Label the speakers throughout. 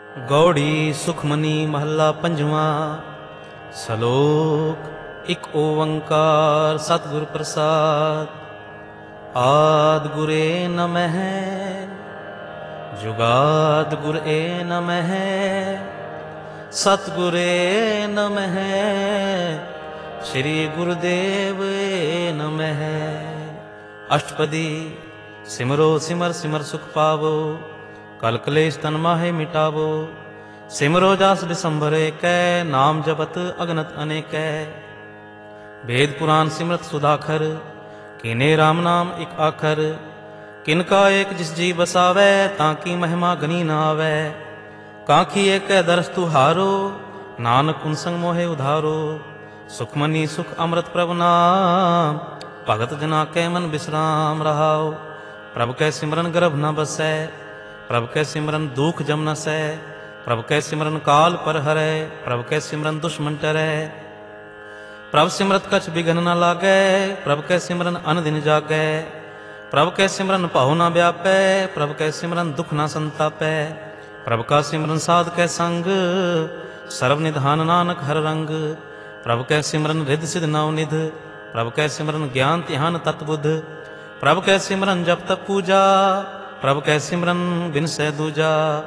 Speaker 1: गौड़ी सुखमनी महला पंजवा। सलोक इक ओंकार सतगुर प्रसाद। आद गुरे नमः जुगाद गुरे नमः सतगुरे नमः श्री गुरुदेव नमः। अष्टपदी। सिमरो सिमर सिमर सुख पावो, कल कलेश तन माहे मिटावो। सिमरो जास बिसंभर कै, नाम जपत अगनत अनेकै। वेद पुराण सिमरत सुधाखर, कीने राम नाम एक आखर। किनका एक जिस जी बसावै, ताकि महिमा गनी न आवै। कांखी एक दरस तुहारो, नानक उन संग मोहे उधारो। सुखमनी सुख अमृत प्रभु नाम, भगत जना कै मन विश्राम रहाओ। प्रभु कै सिमरन गर्भ न बसै, प्रभु कै सिमरन दुख जम न सै। प्रभु कै सिमरन काल पर हरै, प्रभु कै सिमरन दुश्मन टरै। प्रभु सिमरत कछ बिघन न लागै, प्रभु कै सिमरन अन दिन जागै। प्रभु कै सिमरन भाव न व्यापै, प्रभु कै सिमरन दुख न संतापै। प्रभु का सिमरन साध कै संग, सर्व निधान नानक हर रंग। प्रभु कै सिमरन रिद्ध सिद्ध नवनिध, प्रभु कै सिमरन ज्ञान ध्यान तत्बुध। प्रभु कै सिमरन जप तप पूजा, प्रभु कै सिमरन बिनसै दूजा।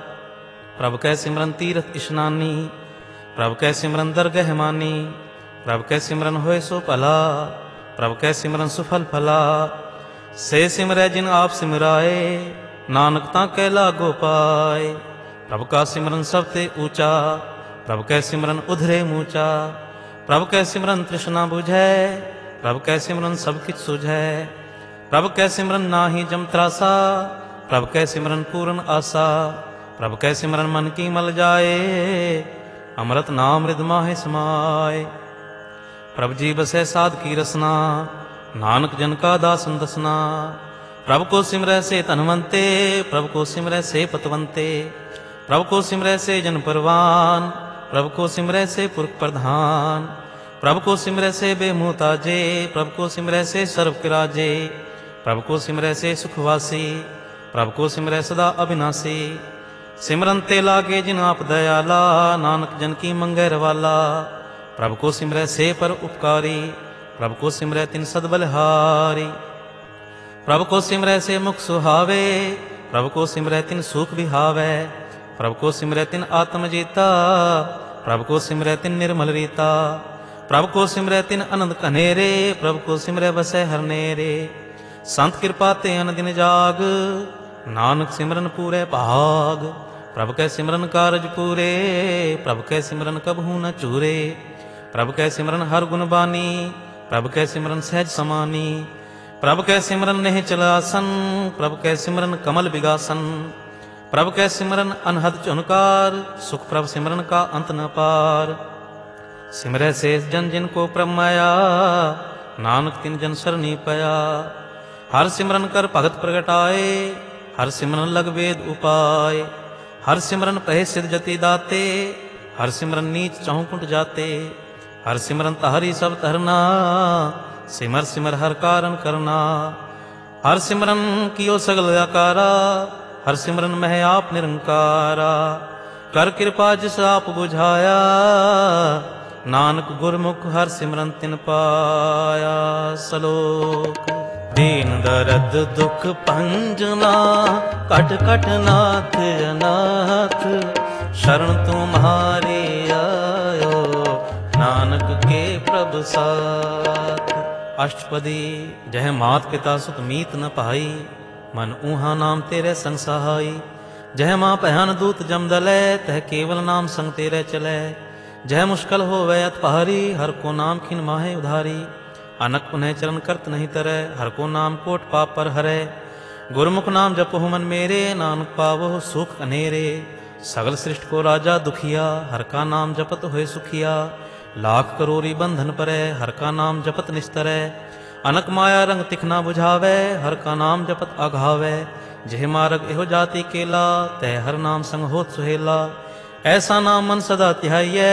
Speaker 1: प्रभु कै सिमरन तीरथ इशनानी, प्रभु कै सिमरन दरगह मानी। प्रभु कै सिमरन होए सो भला, प्रभु कै सिमरन सुफल फला। से सिमरै जिन आप सिमराए, नानक तां कै लागो पाए। प्रभु का सिमरन सब ते ऊंचा, प्रभु कै सिमरन उधरे मूचा। प्रभु कै सिमरन तृष्णा बुझै, प्रभु कै सिमरन सब किछ सुझै। प्रभु कै सिमरन नाहि जम त्रासा, प्रभु कै सिमरन पूर्ण आसा। प्रभु कै सिमरन मन की मल जाए, अमृत नाम हृद माहे समाए। प्रभु जी बसै साध की रसना, नानक जन का दासन दसना। प्रभु को सिमरै से धनवंते, प्रभु को सिमरै से पतवंते। प्रभु को सिमरै से जन परवान, प्रभु को सिमरै से पुरख प्रधान। प्रभु को सिमरै से बेमुहताजे, प्रभु को सिमरै से सर्व किराजे। प्रभु को सिमरै से सुखवासी, प्रभु को सिमरै सदा अविनाशी। सिमरन ते लागे जिन आप दयाला, नानक जन की मंगै रवाला। प्रभु को सिमरै से पर उपकारी, प्रभु को सिमरै तिन सद बलहारी। प्रभु को सिमरै से मुख सुहावे, प्रभु को सिमरै तिन सुख विहावै। प्रभु को सिमरै तिन आत्म जीता, प्रभु को सिमरै तिन निर्मल रीता। प्रभु को सिमरै तिन आनंद कनेरे, प्रभु को सिमरै बसै हरनेरे। संत कृपा ते अन दिन जाग, नानक सिमरन पूरे भाग। प्रभु कै सिमरन कारज पूरे, प्रभु कै सिमरन कबहू न चूरे। प्रभु कै सिमरन हर गुण बानी, प्रभु कै सिमरन सहज समानी। प्रभु कै सिमरन नेह चलासन, प्रभु कै सिमरन कमल बिगासन। प्रभु कै सिमरन अनहद चुनकार, सुख प्रभु सिमरन का अंत न पार। सिमरै से जन जिन को प्रभु माया, नानक तिन जन सरनी पया। हर सिमरन कर भगत प्रगटाए, हर सिमरन लग वेद उपाय। हर सिमरन पहे सिद्ध जति दाते, हर सिमरन नीच चहु कुंट जाते। हर सिमरन तहरी सब तरना, सिमर सिमर हर कारण करना। हर सिमरन कियो सगल आकारा, हर सिमरन मह आप निरंकारा। कर कृपा जिस आप बुझाया, नानक गुरमुख हर सिमरन तिन पाया। सलोक। दीन दर्द दुख भंजना, कट कट नाथ अनाथ। शरण तुम्हारे आयो, नानक के प्रभु साथ। अष्टपदी। जह मात पिता सुत मीत न पाई, मन ऊहा नाम तेरे संग सहाई। जह माँ भयान दूत जम दलै, तह केवल नाम संग तेरे चलै। जह मुश्किल होवै अत पहारी, हर को नाम खिन माहे उधारी। अनक पुनः चरण करत नहीं तरह, हर को नाम कोट पाप पर हरै। गुरमुख नाम जपो मन मेरे, नानक पावो सुख अनेरे। सगल सृष्टि को राजा दुखिया, हर का नाम जपत होए सुखिया। लाख करोरी बंधन परै, हर का नाम जपत निस्तरै। अनक माया रंग तिखना बुझावै, हर का नाम जपत आघावै। जेह मार्ग एहो जाति केला, तह हर नाम संग होत सुहेला। ऐसा नाम मन सदा ध्याइयै,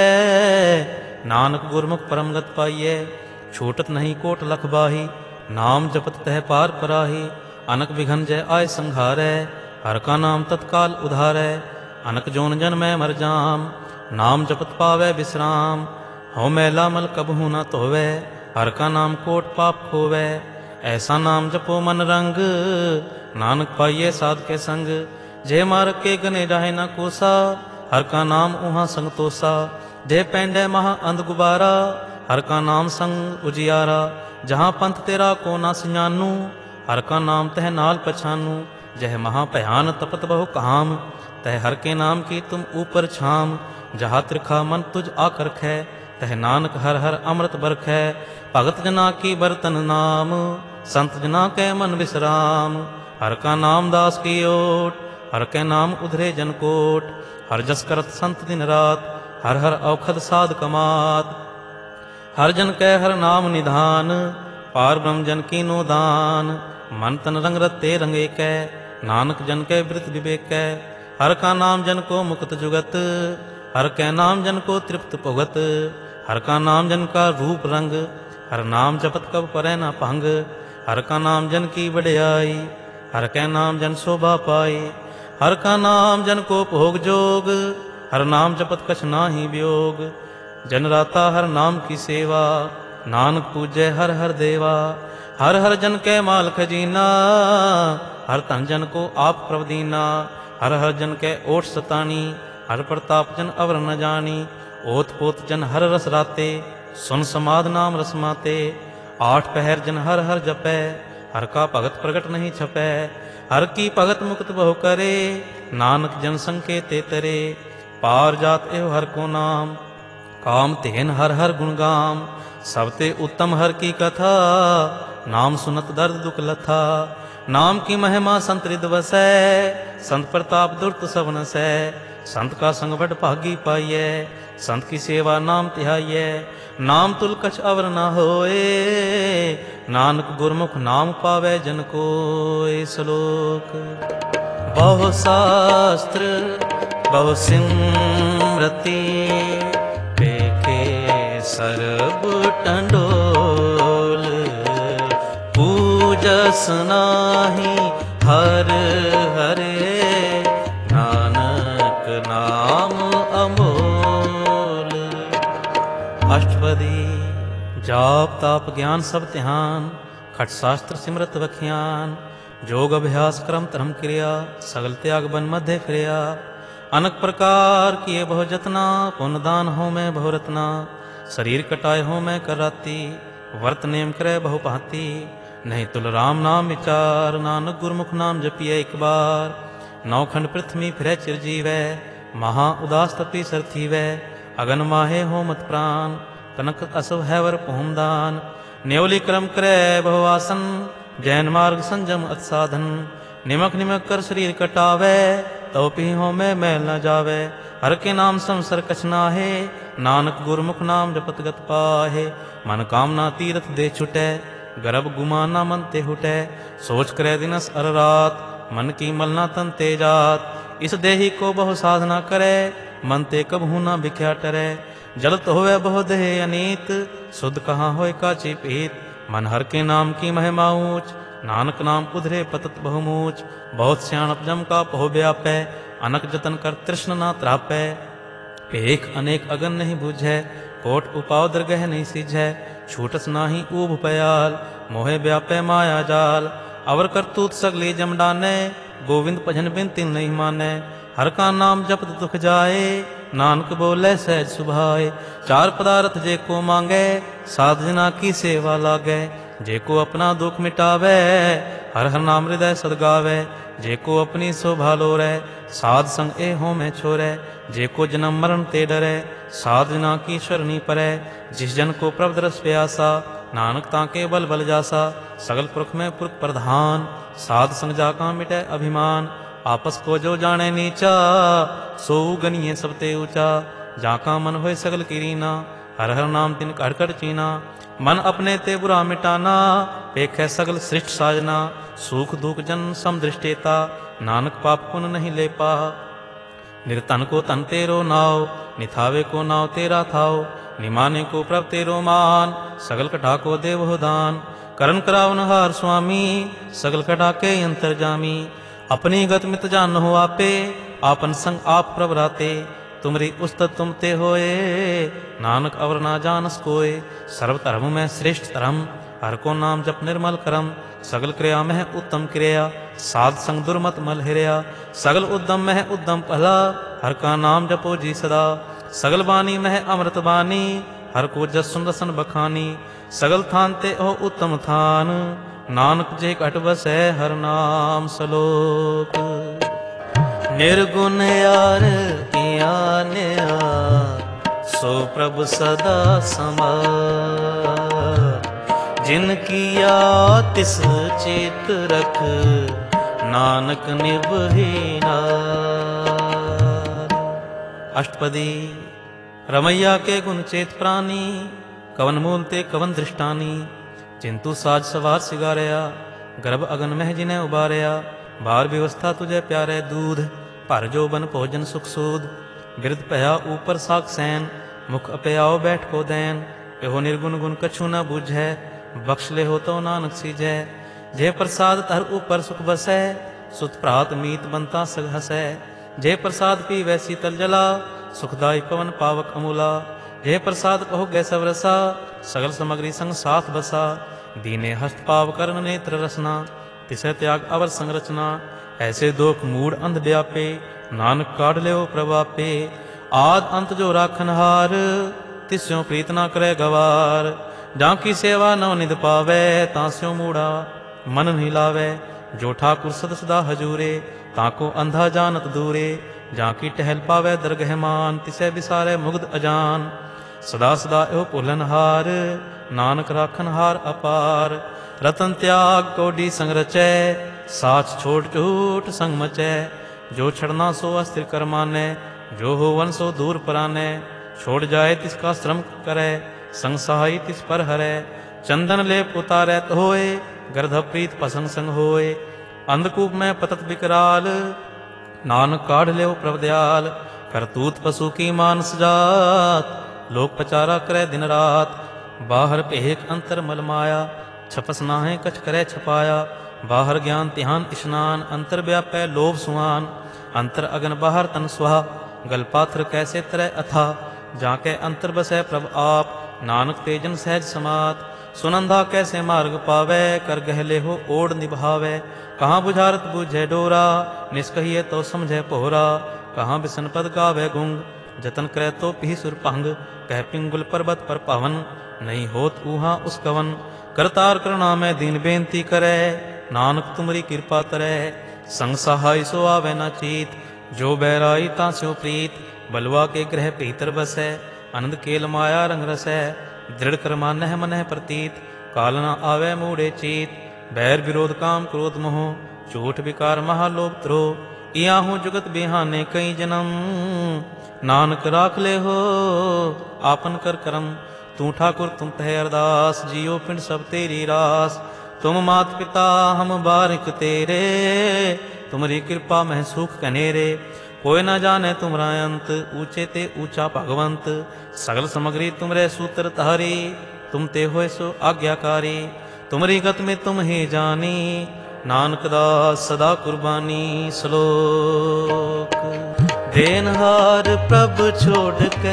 Speaker 1: नानक गुरमुख परमगत पाइयै। छूटत नहीं कोट लख बाही, नाम जपत तह पार पराही। अनक विघन जय आय संघारै, हर का नाम तत्काल उधारै। अनक जोन जन मैं मर जाम। नाम जपत पावै विश्राम, हਉ मैला मल कबहू न धोवै। हर का नाम कोट पाप खोवै, ऐसा नाम जपो मन रंग। नानक पाइये साध के संग, जे मार्ग के गने जाहे न कोसा। हर का नाम उहाँ संग तोसा, जे पैंडै महा अंध गुबारा। हर का नाम संग उजियारा, जहाँ पंथ तेरा को न सियानू। हर का नाम तह नाल पछानू, जह महा भयान तपत बहु काम। तह हर के नाम की तुम ऊपर छाम, जहाँ त्रिखा मन तुझ आकर खे। तह नानक हर हर अमृत बरखै, भगत जना की बरतन नाम। संत जना कै मन विश्राम, हर का नाम दास की ओट। हर कै नाम उधरे जन कोट, हर जस करत संत दिन रात। हर हर औखद साध कमात, हर जन कै हर नाम निधान। पार ब्रह्म जन की नो दान, मन तन रंग रते रंगे कै। नानक जन कै वृत विवेकै, हर का नाम जन को मुक्त जुगत। हर कै नाम जन को तृप्त भुगत, हर का नाम जन का रूप रंग। हर नाम जपत कब परै न भंग, हर का नाम जन की बड़ियाई। हर कै नाम जन शोभा पाई, हर का नाम जन को भोग जोग। हर नाम जपत कछ नाहि वियोग, जन राता हर नाम की सेवा। नानक पूजै हर हर देवा, हर हर जन कै माल खजीना। हर धन जन को आप प्रवदीना, हर हर जन कै ओठ सतानी। हर प्रताप जन अवर न जानी, ओत पोत जन हर रस राते। सुन समाध नाम रस माते, आठ पहर जन हर हर जपै। हर का भगत प्रगट नहीं छपै, हर की भगत मुक्त बहु करे। नानक जन संकेते तरे, पार जात एहो हर को नाम। काम तेन हर हर गुण गाम, सबते उत्तम हर की कथा। नाम सुनत दर्द दुख लथा, नाम की महिमा संत हृद वसै। संत प्रताप दुर्त सब नसै, संत का संग बड़ भागी पाइयै। संत की सेवा नाम तिहाइयै, नाम तुल कछ अवर न होए। नानक गुरमुख नाम पावै जन कोय। श्लोक। बहु शास्त्र बहु सिमरति, पेखे सरब टंडोल। पूजस नाहि हर हरे, नानक नाम अमोल। अष्टपदी। जाप ताप ज्ञान सब ध्यान, खट शास्त्र सिमरत बखियान। जोग अभ्यास क्रम धर्म क्रिया, सगल त्याग बन मध्य फिरिया। अनक प्रकार किए बहु जतना, पुण्य दान हो मैं बहु रत्ना। शरीर कटाए हो मैं कर राती, वर्त नेम करे बहु भांति। नहीं तुल राम नाम विचार, नानक गुरमुख नाम जपिए एक बार। नौखंड पृथ्वी फिरै चिरजीवै, महा उदास तपी सरथीवै। अगन माहे हो मत प्राण, कनक असव है वर भूमदान। न्योली क्रम करे बहु आसन, जैन मार्ग संजम अत साधन। निमक निमक कर शरीर कटावे, तो पी हो में मैल न जावे। हर के नाम संसर कछ नाहे, नानक गुरमुख नाम जपत गत पाहे। मन कामना तीरथ दे छुटै, गर्भ गुमाना मन ते हुटै। सोच करे दिनस अर रात, मन की मलना तन ते जात। इस देही को बहु साधना करे, मन ते कबहू न बिख्या टरै। जलत होवे बहु देह अनीत, शुद्ध कहाँ होय काची पीत। मन हर के नाम की महिमा ऊंच, नानक नाम उधरे पतत बहुमूच। बहुत स्याणप जम का पहो व्यापै, अनक जतन कर तृष्ण ना त्रापै। एक अनेक अगन नहीं बुझै, कोट उपाव दरगह नहीं सिझै। छूटस नाही ऊब पयाल, मोहे व्यापै माया जाल। अवर करतूत सगली जम डानै, गोविंद भजन बिन तिन नहीं मानै। हर का नाम जपत दुख जाए, नानक बोले सहज सुभाए। चार पदार्थ जे को मांगै, साध जना की सेवा लागै। जे को अपना दुख मिटावै, हर हर नाम हृदय सद गावै। जे को अपनी शोभा लोरै, साध संग ए हो में छोरै। जे को जन्म मरण ते डरै, साध जना की शरणी परै। जिस जन को प्रभु रस प्यासा, नानक ताके बल बल जासा। सगल पुरख में पुरख प्रधान, साध संग जाका मिटै अभिमान। आपस को जो जाने नीचा, सो गनिए सब ते ऊंचा। जाका मन होय सगल कीरीना, हर हर नाम तिन कर कर चीना। मन अपने ते बुरा मिटाना, पेखै सगल सृष्ट साजना। सुख दुख जन सम दृष्टेता, नानक पाप पुन नहीं ले पा। निर्धन को तन तेरो नाव, निथावे को नाव तेरा थाव। निमाने को प्रभ तेरो मान, सगल कटा को देवो दान। करन करावन हार स्वामी, सगल कटा के अंतर जामी। अपनी गत मित जान हो आपे, आपन संग आप प्रभ राते, तुमरी उस्तत तुम ते होए, नानक अवर ना जानस कोय। सर्व धर्म में श्रेष्ठ धर्म, हर को नाम जप निर्मल करम। सगल क्रिया में उत्तम क्रिया, साध संग दुर्मत मल हिरया। सगल उद्यम में उद्यम भला, हर का नाम जपो जी सदा। सगल बानी में अमृत बानी, हर को जस सुन रसन बखानी। सगल थान ते हो उत्तम थान, नानक जे घट बसै हर नाम सलोक। निर्गुण यार किया निहार, सो प्रभु सदा समार। जिन किया तिस चित रख, नानक निभहि नार। अष्टपदी। रमैया के गुण चेत प्राणी, कवन मूल ते कवन दृष्टानी। चिंतु साज सवार सिगारया, गर्भ अगन मह जिन्हें उबारया। बार व्यवस्था तुझे प्यारे दूध, भर जो बन भोजन सुख सूद। बिरद भया ऊपर साक सैन, मुख अपयाओ बैठ को दैन। एहो निर्गुण गुण कछु न बूझै, बख्श ले हो तो नानक सीजै। जे प्रसाद तर ऊपर सुख बसै, सुत प्रात मीत बनता सग हसै। जे प्रसाद पीवै शीतल जला, सुखदाई पवन पावक अमूला। जे प्रसाद कहो गै सब रसा, सगल सामग्री संग साथ बसा। दीने हस्त पाव करण नेत्र रसना, तिसै त्याग अवर संरचना। ऐसे दोख मूड अंध व्यापे, नानक काढ़ ले प्रभापे। आद अंत जो राखन हार, तिस्यों प्रीत ना करे गवार। जाकी सेवा नव निध पावै, तास्यों मूढ़ा मन नहीं लावै। जो ठाकुर सद सदा हजूरे, ताको अंधा जानत दूरे। जाकी टहल पावै दरगह मान, तिसै बिसारे मुग्ध अजान। सदा सदा एहो भुलन हार, नानक राखन हार अपार। रतन त्याग कोडी संग रचै, साच छोट झूठ संग मचै। जो छड़ना सो अस्थिर कर मानै, जो होवन सो दूर परानै। छोड़ जाए तिसका श्रम करै, संग सहाई तिस पर हरै। चंदन लेप उतारैत होए, गर्ध प्रीत पसंग संग होए। अंधकूप में पतत विकराल, नानक काढ़ ले प्रभ दयाल। करतूत पशु की मानस जात, लोक पचारा करे दिन रात। बाहर भेक अंतर मल माया, छपस नाहे कछ करे छपाया। बाहर ज्ञान ध्यान स्नान, अंतर व्यापै लोभ सुहान। अंतर अगन बाहर तन सुहा, गल पात्र कैसे तरह अथा। जाके अंतर बसै प्रभ आप, नानक तेजन सहज समात। सुनंदा कैसे मार्ग पावै, कर गहले हो ओढ़ निभावै। कहाँ बुझारत बूझै डोरा, निष्कहिए तो समझै पोहरा। कहाँ बिसन पद गावै गुंग, जतन करे तो पी सुर भंग। कह पिंगुल पर्वत पर पवन, नहीं होत ऊहा उस कवन। करतार करुणा में दीन बेनती करे, नानक तुमरी कृपा तरै। संग सहाय सो आवे न चीत, जो बैराई तास्यो प्रीत। बलवा के ग्रह भीतर बसै, आनंद केल माया रंग रसै। दृढ़ कर मानह मनह प्रतीत, काल न आवे मूढ़े चीत। बैर विरोध काम क्रोध मोह, झूठ विकार महालोभ द्रोह। इयाहू जुगत बिहाने कई जन्म, नानक राख ले हो आपन कर करम। तू ठाकुर तुम तह अरदास, जियो पिंड सब तेरी रास। तुम मात पिता हम बारिक तेरे, तुमरी कृपा में सुख कनेरे। कोई न जाने तुमरा अंत, ऊंचे ते ऊंचा भगवंत। सगल सामग्री तुमरे सूत्र तारी, तुम ते होए सो आज्ञाकारी। तुमरी गत में तुम ही जानी, नानक दास सदा कुर्बानी। श्लोक। देनहार प्रभ छोड़ के,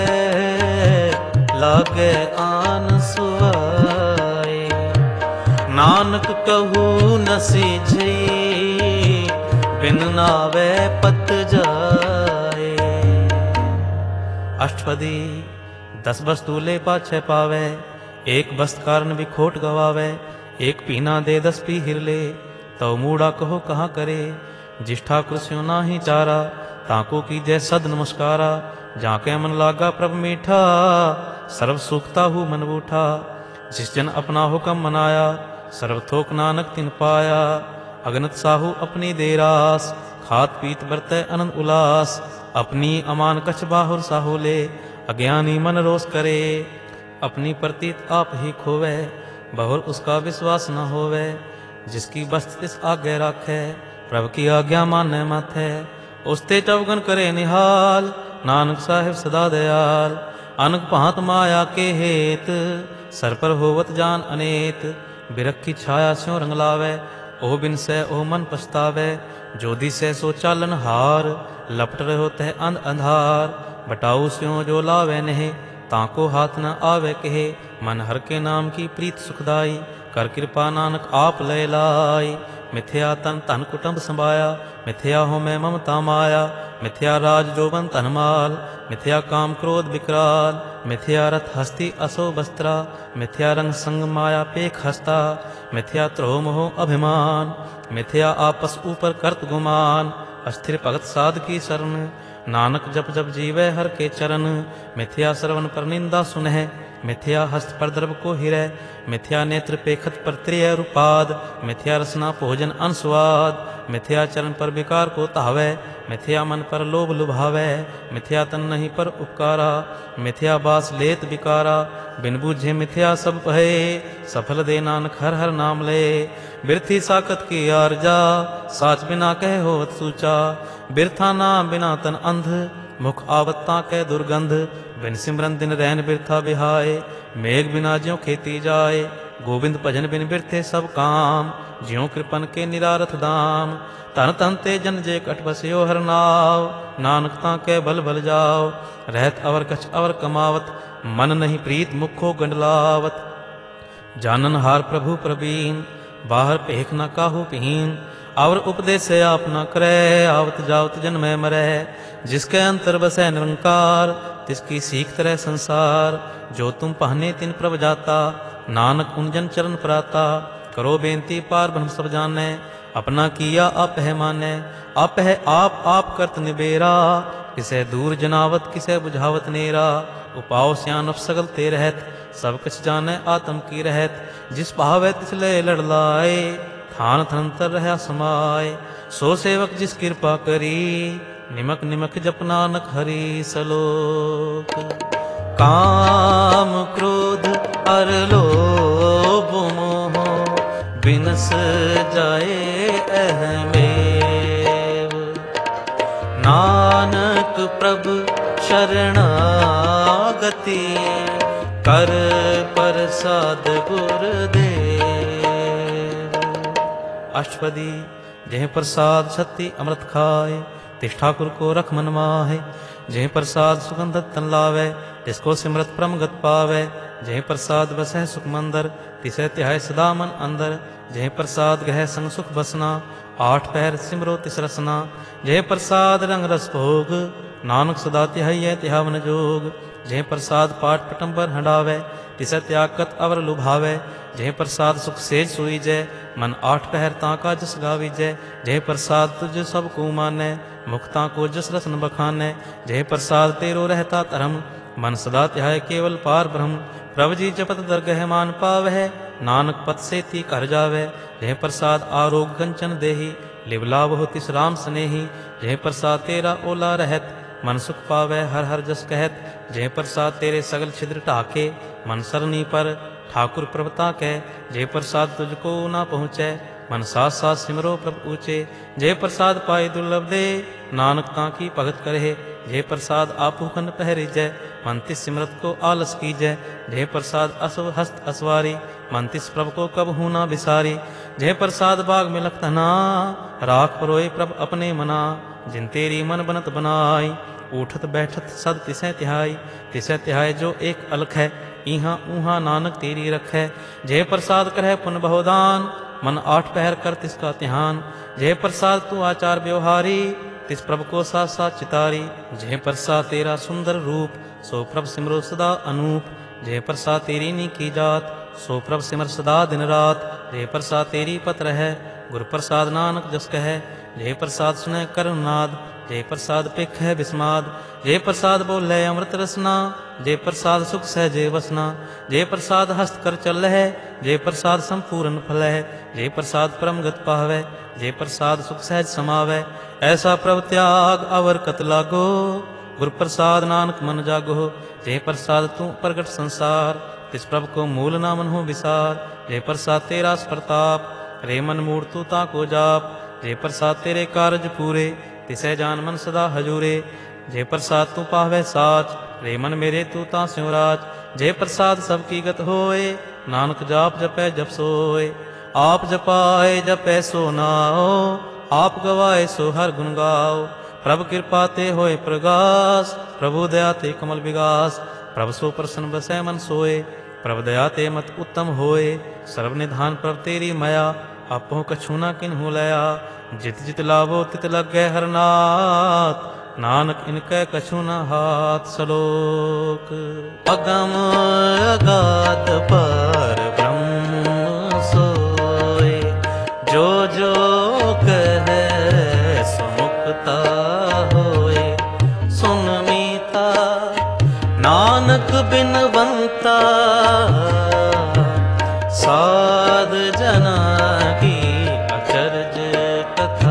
Speaker 1: लागे आन सुआए। नानक कहू न सीझी, बिन नावे पत जाए। अष्टपदी। 10 वस्तु ले पाछे पावे, एक वस्त कारण भी खोट गवावे। एक पीना दे 10 पी हिर ले, तो मूढ़ा कहो कहाँ करे। जिस ठाकुर स्यों नाही चारा, ताको कीजै सद नमस्कारा। जाके मन लागा प्रभ मीठा, सर्व सुखता हूँ मन बूठा। जिस जन अपना हुक्म मनाया, सर्व थोक नानक तिन पाया। अगनत साहू अपनी देरास, खात पीत बरतै आनंद उलास। अपनी अमान कछ बाहुर साहू ले, अज्ञानी मन रोष करे। अपनी प्रतीत आप ही खोवे, बहुर उसका विश्वास न होवे। जिसकी बस्त तिस आगे राखै, प्रभ की आज्ञा मानै माथै। उसते चौगन करे निहाल, नानक साहिब सदा दयाल। अनक भांत माया के हेत, सर पर होवत जान अनेत। बिरख की छाया स्यों रंग लावै, ओह बिन सै ओह मन पछतावै। जो दिसै सो चालन हार, लपट रहो तह अंध अंधार। बटाऊ स्यों जो लावे नहीं, ताको हाथ न आवे कहे। मन हर के नाम की प्रीत सुखदाई, कर कृपा नानक आप लय लाई। मिथ्या तन धन कुटुंब संभाया, मिथ्या हो मैं ममता माया। मिथ्या राज जोबन धन माल, मिथ्या काम क्रोध विकराल। मिथ्या रथ हस्ती असो वस्त्रा, मिथ्या रंग संग माया पेख हस्ता। मिथ्या त्रोह मोह अभिमान, मिथ्या आपस ऊपर करत गुमान। अस्थिर भगत साध की शरण, नानक जप जप जीवै हर के चरण। मिथ्या श्रवण पर निंदा सुनह, मिथ्या हस्त पर द्रव को हिरय। मिथ्या नेत्र पेखत पर त्रिय रूपाद, मिथ्या रसना भोजन अनस्वाद। मिथ्या चरण पर विकार को तावै, मिथ्या मन पर लोभ लुभावै। मिथ्या तन नहीं पर उपकारा, मिथ्या बास लेत विकारा। बिन बूझे मिथ्या सब कहे, सफल दे नानक हर हर नाम ले। बिरथी साकत की आरजा, साच बिना कह होत सूचा। बिरथा नाम बिना तन अंध, मुख आवत्ता कै दुर्गंध। बिन सिमरन दिन रैन बिरथा बिहाए, मेघ बिना ज्यों खेती जाए। गोविंद भजन बिन बिरथे सब काम, ज्यों कृपन के निरारथ दाम। धन धन ते जन जे कट बस्यो हर नाव, नानक तां कै बल बल जाओ। रहत अवर कछ अवर कमावत, मन नहीं प्रीत मुखो गंडलावत। जानन हार प्रभु प्रवीण, बाहर पेख न काहू पीन। और उपदेश आप न करे, आवत जावत जन में मरै। जिसके अंतर बसै निरंकार, तिसकी सीख तरह संसार। जो तुम पहने तिन प्रभ जाता, नानक उन जन चरण प्राता। करो बेनती पार ब्रह्म सब जानै, अपना किया आप है मानै। आप है आप करत निबेरा, किसे दूर जनावत किसे बुझावत नेरा। उपाओ स्यान सगल ते रहत, सब कुछ जानै आत्म की रहत। जिस भावै तिस ले लड़ लाए, थान थनंतर रहा समाय। सो सेवक जिस कृपा करी, निमक निमक जप नानक हरि सलोक। काम क्रोध अर लोभ मोह, बिनस जाए अहमेव। नानक प्रभु शरणागति, कर प्रसाद गुरुदेव। अष्टपदी। जह प्रसाद छत्ती अमृत खाए, तिस ठाकुर को रख मन माहे। जह प्रसाद सुगंधत तन लावै, तिसको सिमरत परमगत पावै। जह प्रसाद बसह सुख मंदर, तिसै तिहाय सदा मन अंदर। जह प्रसाद गह संग सुख बसना, आठ पैर सिमरो तिस रसना। जह प्रसाद रंग रस भोग, नानक सदा तिहाइयै तिहावन जोग। जह प्रसाद पाठ पटंबर हंडावै, तिसै त्यागत अवर लुभावै। जह प्रसाद सुख सेज सोई जय, मन आठ पहर ताका जस गावीजै। जह प्रसाद तुझ सब को मानै, मुक्ता को जस रसन बखानै। जह प्रसाद तेरो रहता धर्म, मन सदा तिहाय केवल पार ब्रह्म। प्रभु जी जपत दरगह मान पावै, नानक पत से ती कर जावै। जह प्रसाद आरोग कंचन देही, लिव लाभो तिस राम स्नेही। जह प्रसाद तेरा ओला रहत, मन सुख पावै हर हर जस कहत। जह प्रसाद तेरे सगल छिद्र ढाके, मन सरनी पर ठाकुर प्रभता कै। जय प्रसाद तुझको ना पहुँचै, मन साथ साथ सिमरो प्रभु ऊँचे। जय प्रसाद पाए दुर्लभ दे, नानक ताकी भगत करे। जय प्रसाद आपू खन पहरीजै, मन तिस सिमरत को आलस कीजै। जय प्रसाद असव हस्त असवारी, मन तिस प्रभु को कब हूँ ना बिसारी। जय प्रसाद बाग में लख धना, राख परोए प्रभ अपने मना। जिन तेरी मन बनत बनाई, उठत बैठत सद तिसै तिहाई। तिसै तिहाई जो एक अलख है, इहाँ ऊहाँ नानक तेरी रखै। जय प्रसाद करह पुन बहुदान, मन आठ पहर कर तिसका ध्यान। जय प्रसाद तू आचार व्यवहारी, तिस प्रभु को साथ साथ चितारी। जय प्रसाद तेरा सुंदर रूप, सो प्रभ सिमरो सदा अनूप। जय प्रसाद तेरी नी की जात, सो प्रभ सिमर सदा दिन रात। जय प्रसाद तेरी पत्र है, गुर प्रसाद नानक जस कह। जय प्रसाद सुनै करुणाद, जय प्रसाद पिख है बिस्माद। जय प्रसाद बोले अमृत रसना, जय प्रसाद सुख सहजे वसना। जय प्रसाद हस्त कर चल है, जय प्रसाद संपूर्ण फल है। जय प्रसाद परमगत पावै, जय प्रसाद सुख सहज समावै। ऐसा प्रभ त्याग अवर कत लागो, गुर प्रसाद नानक मन जागो। जय प्रसाद तू प्रगट संसार, तिस प्रभ को मूल ना मन हो विसार। जय प्रसाद तेरा प्रताप, रे मन मूढ़ तू ताको जाप। जय प्रसाद तेरे कारज पूरे, तिसै जान मन सदा हजूरे। जय प्रसाद तू पावै साच, रे मन मेरे तू ता स्यों राज। जय प्रसाद सब की गत होए, नानक जाप जपै जप सोए। आप जपाए जपै सो नाओ, आप गवाए सो हर गुण गाओ। प्रभु कृपा ते होए प्रगास, प्रभु दया ते कमल विगास। प्रभु सो प्रसन्न बसै मन सोए, प्रभु दया ते मत उत्तम होए। सर्व निधान प्रभु तेरी माया, आपो कछु ना किन्हु लया। जित जित लाभो तित लगे हरनाथ, नानक इनकै कछु न हाथ। सलोक अगम अगाध पर ब्रह्म सोए, जो जो कहे सो मुक्ता होए। सुन मीता नानक बिनवंता, साध जना की अचरज कथा।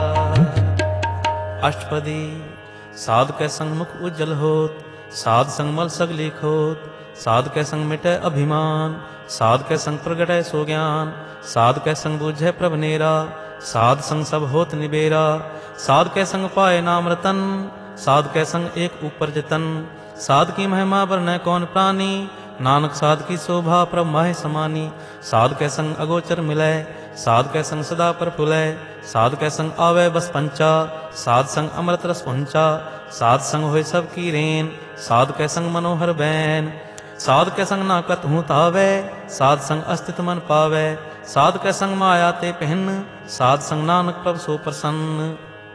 Speaker 1: अष्टपदी साध कै संग मुख उज्जवल होत, साध संग मल सगली खोत। साध कै संग मिटै अभिमान, साध कै संग प्रगटै सो ज्ञान। साध कै संग बूझै प्रभ नेरा, साध संग सब होत निबेरा। साध कै संग पाए नाम रतन, साध कै संग एक ऊपर जतन। साध की महिमा बरनै कौन प्राणी, नानक साध की शोभा प्रभ माहे समानी। साध कै संग अगोचर मिलै, साध कै संग सदा प्रफुल्लै। साध कै संग आवे बस पंचा, साध संग अमृत रस पहुँचा। साध संग होय सब की रेन, साध कै संग मनोहर बैन। साध कै संग ना कतहु तावै, साध संग अस्तित्व मन पावै। साध कै संग माया ते पहन, साध संग नानक प्रभ सो प्रसन्न।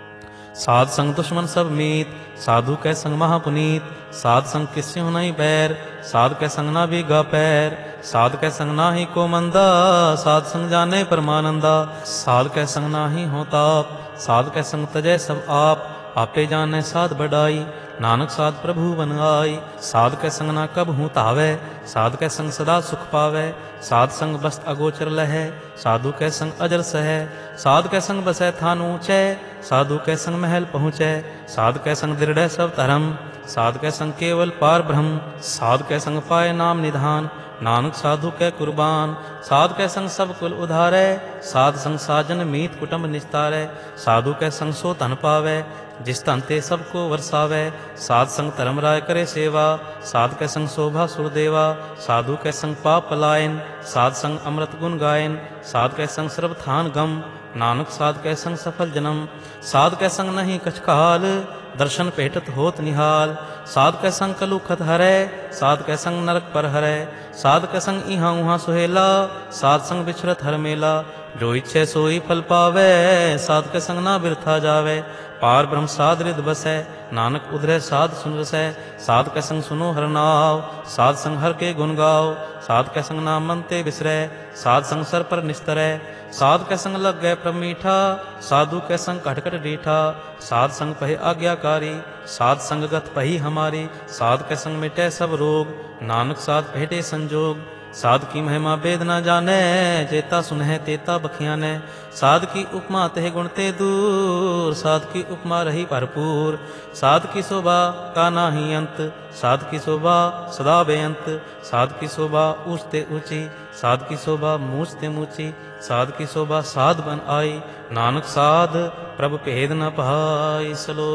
Speaker 1: साध संग दुश्मन सब मीत, साधु कै संग महापुनीत। साध संग किस्यु नहीं बैर, साध कै संग ना बीगा पैर। साध कै संग नाही को मंदा, साध संग जाने परमानंदा। साध कै संग नाही हो ताप, साध कै संग तजै सब आप। आपे जाने साध बढ़ाई, नानक साध प्रभु बन आई। साध कै संग ना कब हूँ तावै, साध कै संग सदा सुख पावै। साध संग बस्त अगोचर लहै, साधु कै संग अजर सहै। साध कै संग बसै थान ऊँचै, साधु कै संग महल पहुँचै। साध कै संग दृढ़ सब धर्म, साध कै संग केवल पार ब्रह्म। साध कै संग पाए नाम निधान, नानक साधु कै कुर्बान। साध कै संग सब कुल उधारै, साध संग साजन मीत कुटुंब निस्तारै। साधु कै संग सो धन पावै, जिस धन ते सबको वरसावै। साध संग धर्म राय करे सेवा, साध कै संग शोभा सुरदेवा। साधु कै संग पाप पलायन, साध संग अमृत गुण गायन। साध कै संग सर्व थान गम, नानक साध कै संग सफल जन्म। साध कै संग नहीं कछ काल, दर्शन भेटत होत निहाल। साध कै संग कलु खत हरै, साध कै संग नरक पर हरै। साध कै संग इहाँ उहाँ सुहेला, साध संग बिछरत हर मेला। जो इच्छे सोई फल पावै, साध कै संग ना बिरथा जावै। पार ब्रह्म साध रिद बसै, नानक उधरै साध सुन रसै। साध कै संग सुनो हर नाव, साध संग हर के गुण गाओ। साध कै संग नाम मन ते बिसरै, साध संग सर पर निस्तरै। साध कै संग लग गए प्रभ मीठा, साधु कै संग घट घट डीठा। साध संग पहे आज्ञाकारी, साध संग गत पही हमारी। साध कै संग मिटै सब रोग, नानक साध भेटे संजोग। साध की महिमा वेद न जानै, जेता सुनह तेता बखियानै। साध की उपमा तेह गुण ते दूर, साध की उपमा रही भरपूर। साध की शोभा का नाही अंत, साध की शोभा सदा बेअंत। साध की शोभा ऊँच ते ऊँची, साध की शोभा मूँछ ते मूँची। साध की शोभा साध बन आई, नानक साध प्रभ भेद न पाई।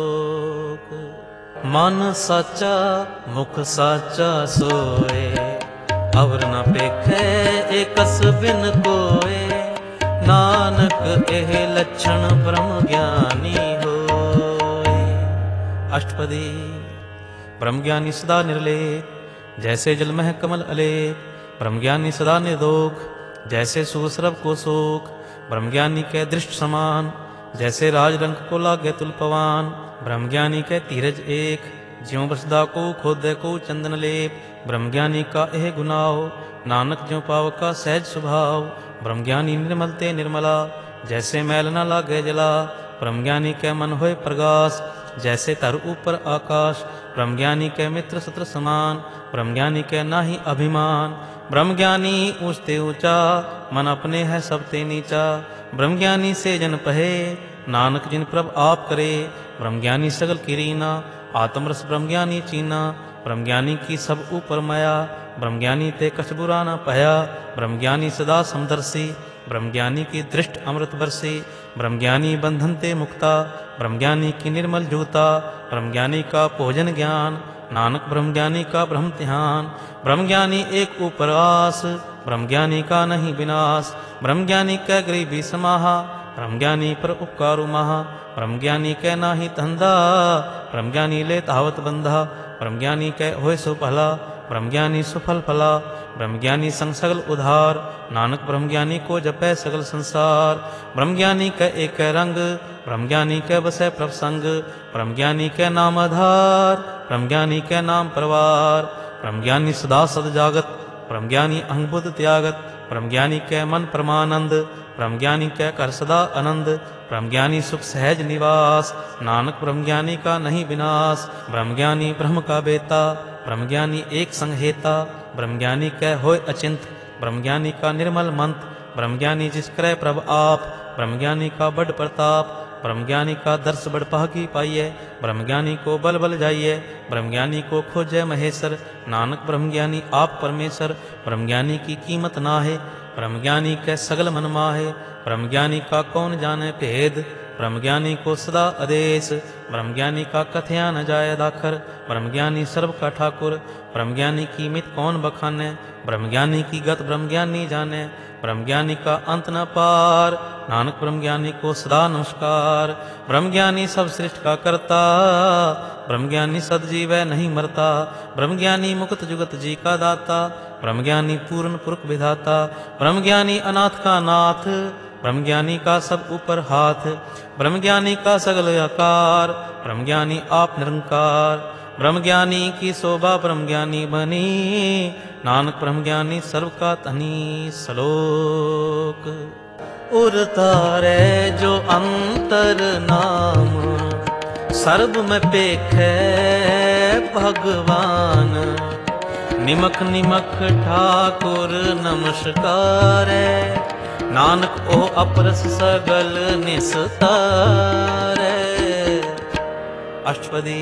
Speaker 1: सलोक मन साचा मुख साचा सोए, अवर न पेखै एकस बिन कोय। नानक एह लक्षण ब्रह्म ज्ञानी होय। अष्टपदी ब्रह्म ज्ञानी सदा निर्लेप, जैसे जल मह कमल अलेप। ब्रह्म ज्ञानी सदा निर्दोष, जैसे सुसरभ को शोक। ब्रह्म ज्ञानी के दृष्ट समान, जैसे राज रंग को लागे तुल पवान। ब्रह्म ज्ञानी के धीरज एक, ज्यों बसदा को खोदे को चंदन लेप। ब्रह्म ज्ञानी का एह गुनाओ, नानक ज्यों पाव का सहज स्वभाव। ब्रह्म ज्ञानी निर्मल ते निर्मला, जैसे मैल न लागे जला। ब्रह्म ज्ञानी के मन होए प्रगास, जैसे तर ऊपर आकाश। ब्रह्म ज्ञानी के मित्र शत्रु समान, ब्रह्म ज्ञानी के नाही अभिमान। ब्रह्म ज्ञानी ऊँच ते ऊँचा, मन अपने है सब ते नीचा। ब्रह्म ज्ञानी से जन पहे, नानक जिन प्रभ आप करे। ब्रह्म ज्ञानी सगल किरीना, आत्मरस ब्रह्म ज्ञानी चीना। ब्रह्म ज्ञानी की सब ऊपर माया, ब्रह्म ज्ञानी ते कछ बुरा न पया। ब्रह्म ज्ञानी सदा समदर्शी, ब्रह्म ज्ञानी की दृष्ट अमृत बरसी। ब्रह्म ज्ञानी बंधन ते मुक्ता, ब्रह्म ज्ञानी की निर्मल जूता। ब्रह्म ज्ञानी का भोजन ज्ञान, नानक ब्रह्म ज्ञानी का ब्रह्म ध्यान। ब्रह्म ज्ञानी एक ऊपर आस, ब्रह्म ज्ञानी का नहीं विनाश। ब्रह्म ज्ञानी कै गरीबी समाहा, ब्रह्म ज्ञानी पर उपकारु महा। ब्रह्म ज्ञानी कै नाही धंधा, ब्रह्म ज्ञानी ले तावत बंधा। ब्रह्म ज्ञानी कै होय सो भला, ब्रह्म ज्ञानी सुफल फला। ब्रह्म ज्ञानी संग सगल उधार, नानक ब्रह्म ज्ञानी को जपै सगल संसार। ब्रह्म ज्ञानी कै एक रंग, ब्रह्म ज्ञानी कै बसै प्रभ संग। ब्रह्म ज्ञानी कै नाम आधार, ब्रह्म ज्ञानी कै नाम परवार। ब्रह्म ज्ञानी सदा सद जागत, ब्रह्म ज्ञानी अहं बुध त्यागत। ब्रह्म ज्ञानी कै मन परमानंद, ब्रह्म ज्ञानी कै कर सदा आनंद। ब्रह्म ज्ञानी सुख सहज निवास, नानक ब्रह्म ज्ञानी का नहीं विनाश। ब्रह्म ज्ञानी ब्रह्म का बेता, ब्रह्म ज्ञानी एक संग हेता। ब्रह्म ज्ञानी कै होय अचिंत, ब्रह्म ज्ञानी का निर्मल मंत। ब्रह्म ज्ञानी जिस करे प्रभ आप, ब्रह्म ज्ञानी का बड़ प्रताप। ब्रह्म ज्ञानी का दर्श बड़ पागी पाइये, ब्रह्म ज्ञानी को बल बल जाइए। ब्रह्म ज्ञानी को खोजै महेश्वर, नानक ब्रह्म ज्ञानी आप परमेश्वर। ब्रह्म ज्ञानी की कीमत ना है, ब्रह्म ज्ञानी कै सगल मन माहे। ब्रह्म ज्ञानी का कौन जाने भेद, ब्रह्म ज्ञानी को सदा आदेश। ब्रह्म ज्ञानी का कथया न जाय दाखर, ब्रह्म ज्ञानी सर्व का ठाकुर। ब्रह्म ज्ञानी की मित कौन बखाने, ब्रह्म ज्ञानी की गत ब्रह्म ज्ञानी जाने। ब्रह्म ज्ञानी का अंत न पार, नानक ब्रह्म ज्ञानी को सदा नमस्कार। ब्रह्म ज्ञानी सब सृष्टि का करता, ब्रह्म ज्ञानी सदजीवै नहीं मरता। ब्रह्म ज्ञानी मुक्त जुगत जी का दाता, ब्रह्म ज्ञानी पूर्ण पुरख विधाता। ब्रह्म ज्ञानी अनाथ का नाथ, ब्रह्म ज्ञानी का सब ऊपर हाथ। ब्रह्म ज्ञानी का सगल आकार, ब्रह्म ज्ञानी आप निरंकार। ब्रह्म ज्ञानी की शोभा ब्रह्म ज्ञानी बनी, नानक ब्रह्म ज्ञानी सर्व का धनी। श्लोक उर तारे जो अंतर नाम, सर्ब में पेखै भगवान। निमक निमक ठाकुर नमस्कार, नानक ओ अपरस सगल निस्तारै। अष्टपदी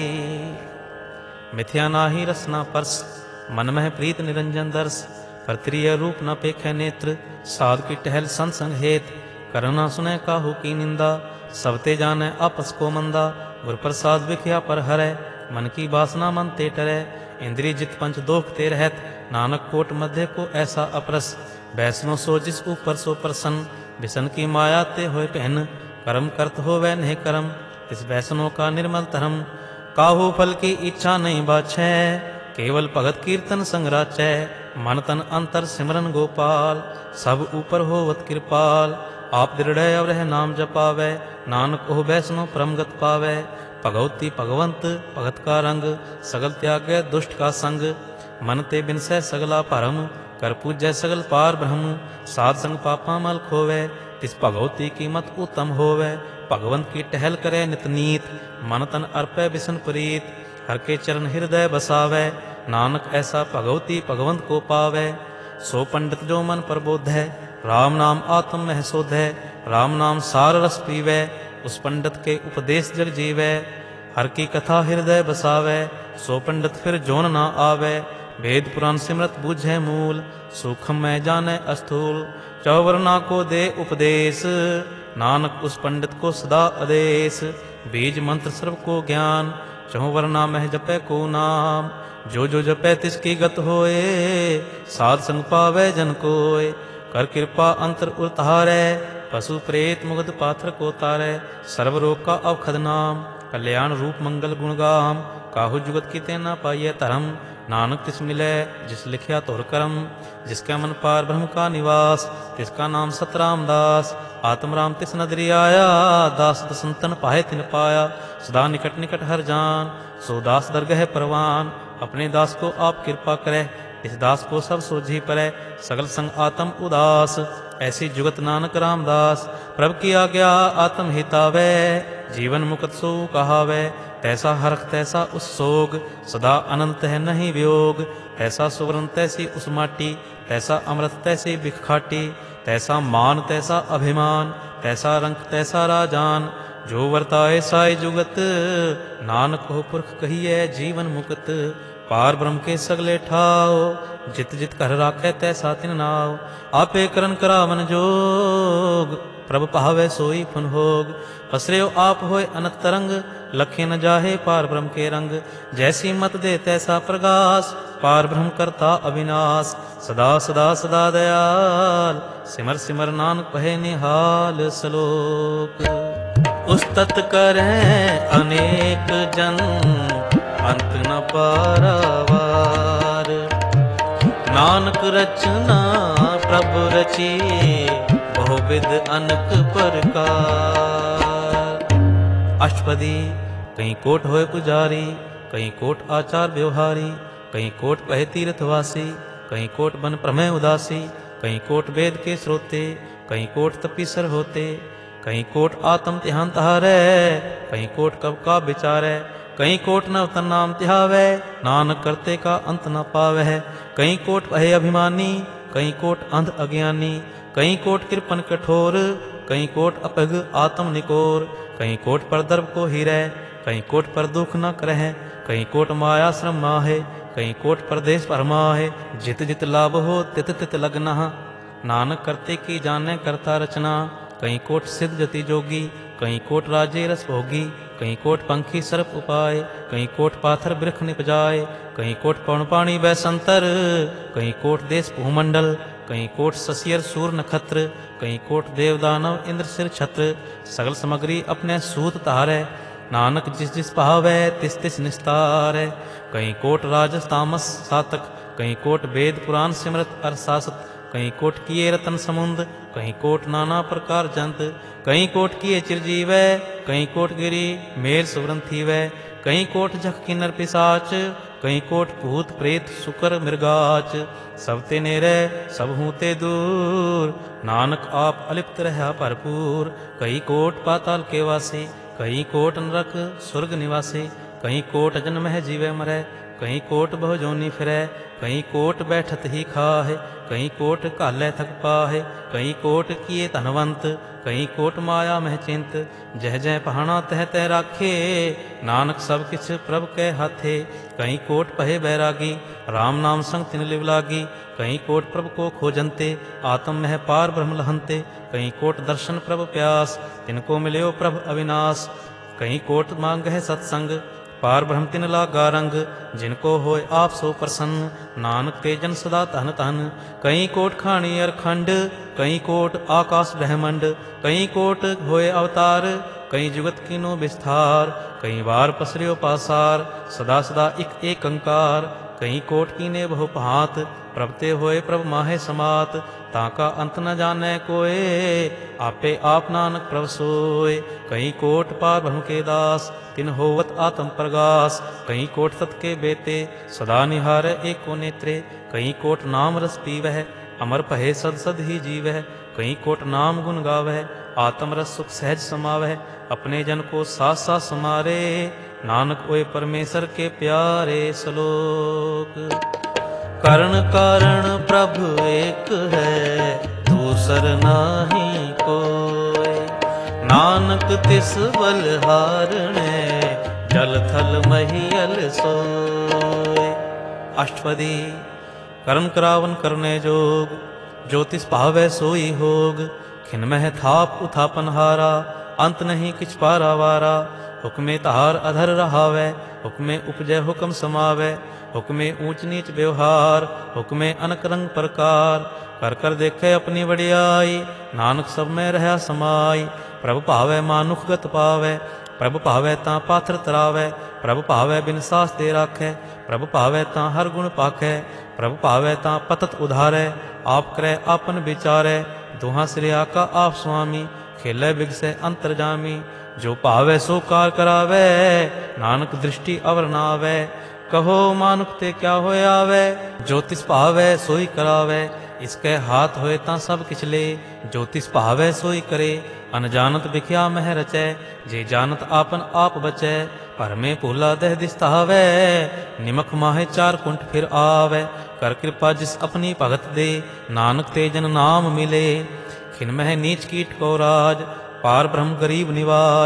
Speaker 1: मिथ्या नाही रसना परस, मन मह प्रीत निरंजन दर्श। परत्रिय रूप न पेखै नेत्र, साध की टहल संत संग हेत। करना सुनै काहू की निंदा, सबते जानै आपस को मंदा। गुर प्रसाद विख्या पर हरै, मन की वासना मन ते टरै। इंद्रिय जित पंच दोख ते रहत, नानक कोट मध्य को ऐसा अपरस। वैष्णो सो जिस ऊपर सो प्रसन्न, विसन की माया ते होए पहन। कर्म करत होवै नहीं कर्म, तिस वैष्णो का निर्मल धर्म। काहू फल की इच्छा नहीं बाछै, केवल भगत कीर्तन संग राचै। मन तन अंतर सिमरन गोपाल, सब ऊपर होवत कृपाल। आप दृढ़ अवरह नाम जपावै, नानक ओह वैष्णो परमगत पावै। भगवती भगवंत भगत का रंग, सगल त्यागै दुष्ट का संग। मन ते बिनसै सगला भरम, कर पूजै सगल पार ब्रह्म। साध संग पापा मल खोवै, तिस भगवती की मत उत्तम होवै। भगवंत की टहल करे नित नीत, मन तन अर्पै बिसन प्रीत। हर के चरण हृदय बसावै, नानक ऐसा भगवती भगवंत को पावै। सो पंडित जो मन प्रबोधै, राम नाम आत्म मह सोधै। राम नाम सार रस पीवै, उस पंडित के उपदेश जग जीवै। हर की कथा हृदय बसावै, सो पंडित फिर जोन ना आवै। वेद पुराण सिमरत बूझै मूल, सूक्ष्म में जानै अस्थूल। चौवर्णा को दे उपदेश, नानक उस पंडित को सदा आदेश। बीज मंत्र सर्व को ज्ञान, चौवर्णा मह जपै को नाम। जो जो जपै तिसकी गत होए, साध संग पावै जन कोय। कर कृपा अंतर उतारै, पशु प्रेत मुगध पाथर को तारै। सर्व रोग का अवखद नाम, कल्याण रूप मंगल गुणगाम। काहू जुगत की तेना पाइय धर्म, नानक तिस मिलै जिस लिखिया तोर करम। जिसका मन पार ब्रह्म का निवास, तिसका नाम सतराम दास। आत्म राम तिस नदरी आया, दास संतन पाए तिन पाया। सदा निकट निकट हर जान, सो दास दरगह परवान। अपने दास को आप कृपा करे, इस दास को सब सोझी परै। सगल संग आत्म उदास, ऐसी जुगत नानक रामदास। प्रभु की आज्ञा आत्म हितावै, जीवन मुक्त सो कहावै। तैसा हरख तैसा उस सोग, सदा अनंत है नहीं वियोग। तैसा सुवर्ण तैसी उस माटी, तैसा अमृत तैसी बिख खाटी। तैसा मान तैसा अभिमान, तैसा रंक तैसा राजान। जो वर्ताए साय जुगत, नानक हो पुरख कहिए जीवन मुक्त। पार ब्रह्म के सगले ठाओ, जित जित कर राखै तैसा तिन नाव। आपे करन करावन जोग, प्रभ पावै सोई फुन होग। पसर्यो आप होय अनंत तरंग, लखे न जाहे पार ब्रह्म के रंग। जैसी मत दे तैसा प्रगास, पार ब्रह्म करता अविनाश। सदा सदा सदा दयाल, सिमर सिमर नानक कहे निहाल सलोक। उस्तत करें अनेक जन, अंत न पारावार। नानक रचना प्रभु रची, बहुविध अनक प्रकार। अष्टपदी। कहीं कोट होए पुजारी, कहीं कोट आचार व्यवहारी। कहीं कोट पहे तीर्थवासी, कहीं कोट बन प्रमेय उदासी। कहीं कोट वेद के श्रोते, कहीं कोट तपीसर होते। कहीं कोट आत्म ध्यान तहारै, कहीं कोट कब का विचारै। कहीं कोट नव तन नाम तिहावै, नानक करते का अंत न पावै। कहीं कोट पहे अभिमानी, कहीं कोट अंध अज्ञानी। कहीं कोट कृपन कठोर, कहीं कोट अपग आत्म निकोर। कहीं कोट पर दर्भ को हीरै, कहीं कोट पर दुख न करह। कहीं कोट माया श्रम माहे, कहीं कोट परदेश परमाहे। जित जित लाभ हो तित तित लगना, नानक करते की जाने करता रचना। कहीं कोट सिद्ध जति जोगी, कहीं कोट राजे रस भोगी। कहीं कोट पंखी सर्प उपाय, कहीं कोट पाथर वृक्ष निपजाए। कहीं कोट पवन पाणी बैसंतर, कहीं कोट देश भूमंडल। कहीं कोट ससियर सूर नक्षत्र, कहीं कोट देव दानव इंद्र सिर छत्र। सगल सामग्री अपने सूत तारै, नानक जिस जिस पावै तिस तिस निस्तारै। कहीं कोट राजस तामस सातक, कहीं कोट वेद पुराण सिमरत अर सासत। कहीं कोट किए रतन समुंद, कहीं कोट नाना प्रकार जंत। कहीं कोट किए चिरजीवै, कहीं कोट गिरी मेर सुवरंथी वै। कहीं कोट जख किन्नर पिसाच, कहीं कोट भूत प्रेत सुकर मृगाच। सब ते नेरे सब हूँ ते दूर, नानक आप अलिप्त रहा भरपूर। कहीं कोट पाताल के वासी, कहीं कोट नरक स्वर्ग निवासी। कहीं कोट जन्म है जीवे मरै, कहीं कोट बहु जोनी फिरै। कहीं कोट बैठत ही खाहे, कहीं कोट कालै थक पाहे। कहीं कोट किए धनवंत, कहीं कोट माया मह चिंत। जह जह पहाना तह तह राखे, नानक सब किछ प्रभ कै हाथे। कहीं कोट पहे बैरागी, राम नाम संग तिन लिव लागी। कहीं कोट प्रभ को खोजंते, आत्म मह पार ब्रह्म लहंते। कहीं कोट दर्शन प्रभ प्यास, तिनको मिल्यो प्रभ अविनाश। कहीं कोट मांग है सत्संग, पार ब्रह्म तिन लागा रंग। जिनको होय आप सो प्रसन्न, नानक ते जन सदा तन तन। कहीं कोट खाणी अर खंड, कहीं कोट आकाश ब्रह्मंड। कहीं कोट होय अवतार, कहीं जुगत कीनो विस्तार। कहीं बार पसर्यो पासार, सदा सदा एक एक अंकार। कहीं कोट कीने बहु भांत, प्रभ ते होय प्रभ माहे समात। ताका अंत न जाने कोय, आपे आप नानक प्रभ सोय। कहीं कोट पार ब्रह्म के दास, तिन होवत आत्म प्रगास। कहीं कोट सत के बेते, सदा निहार एको नेत्रे। कहीं कोट नाम रस पीवह, अमर पहे सद सद ही जीवह। कहीं कोट नाम गुण गावह, आत्म रस सुख सहज समावह। अपने जन को साथ साथ समारे, नानक ओए परमेश्वर के प्यारे सलोक। करण कारण प्रभु एक है, दूसर नाही कोय। नानक तिस बलहारणे, जल थल महियल सोय। अष्टपदी। करण करावन करने जोग, ज्योतिष पावै सोई होग। खिनमह थाप उथापन हारा, अंत नहीं किछ पारावारा। हुक्मे तहार अधर रहावै, हुक्मे उपजय हुक्म समावै। हुक्मे ऊंच नीच व्यवहार, हुक्मे अनक रंग प्रकार। कर कर देखे अपनी बड़ियाई, नानक सब में रहा समाई। प्रभ भावै मानुख गत पावै, प्रभ भावै तां पाथर तरावै। प्रभ भावै बिन सास दे राखै, प्रभ भावै तां हर गुण पाखै। प्रभ भावै तां पतत उधारै, आप करे आपन विचारै। दुहा सिरया का आप स्वामी, खेलै बिगसै अंतरजामी। जो भावै सो कार करावै, नानक दृष्टि अवर नावै। कहो मानुख ते क्या होय आवे, ज्योतिष भावै सोई करावै। इसके हाथ होए तां सब किछ ले, ज्योतिष भावै सोई करे। अनजानत बिख्या मह रचै, जे जानत आपन आप बचै। पर में भूला दह दिसतावै, निमख माहे चार कुंठ फिर आवे। कर कृपा जिस अपनी भगत दे, नानक ते जन नाम मिले। खिन मह नीच कीट को राज, पार ब्रह्म गरीब निवाज।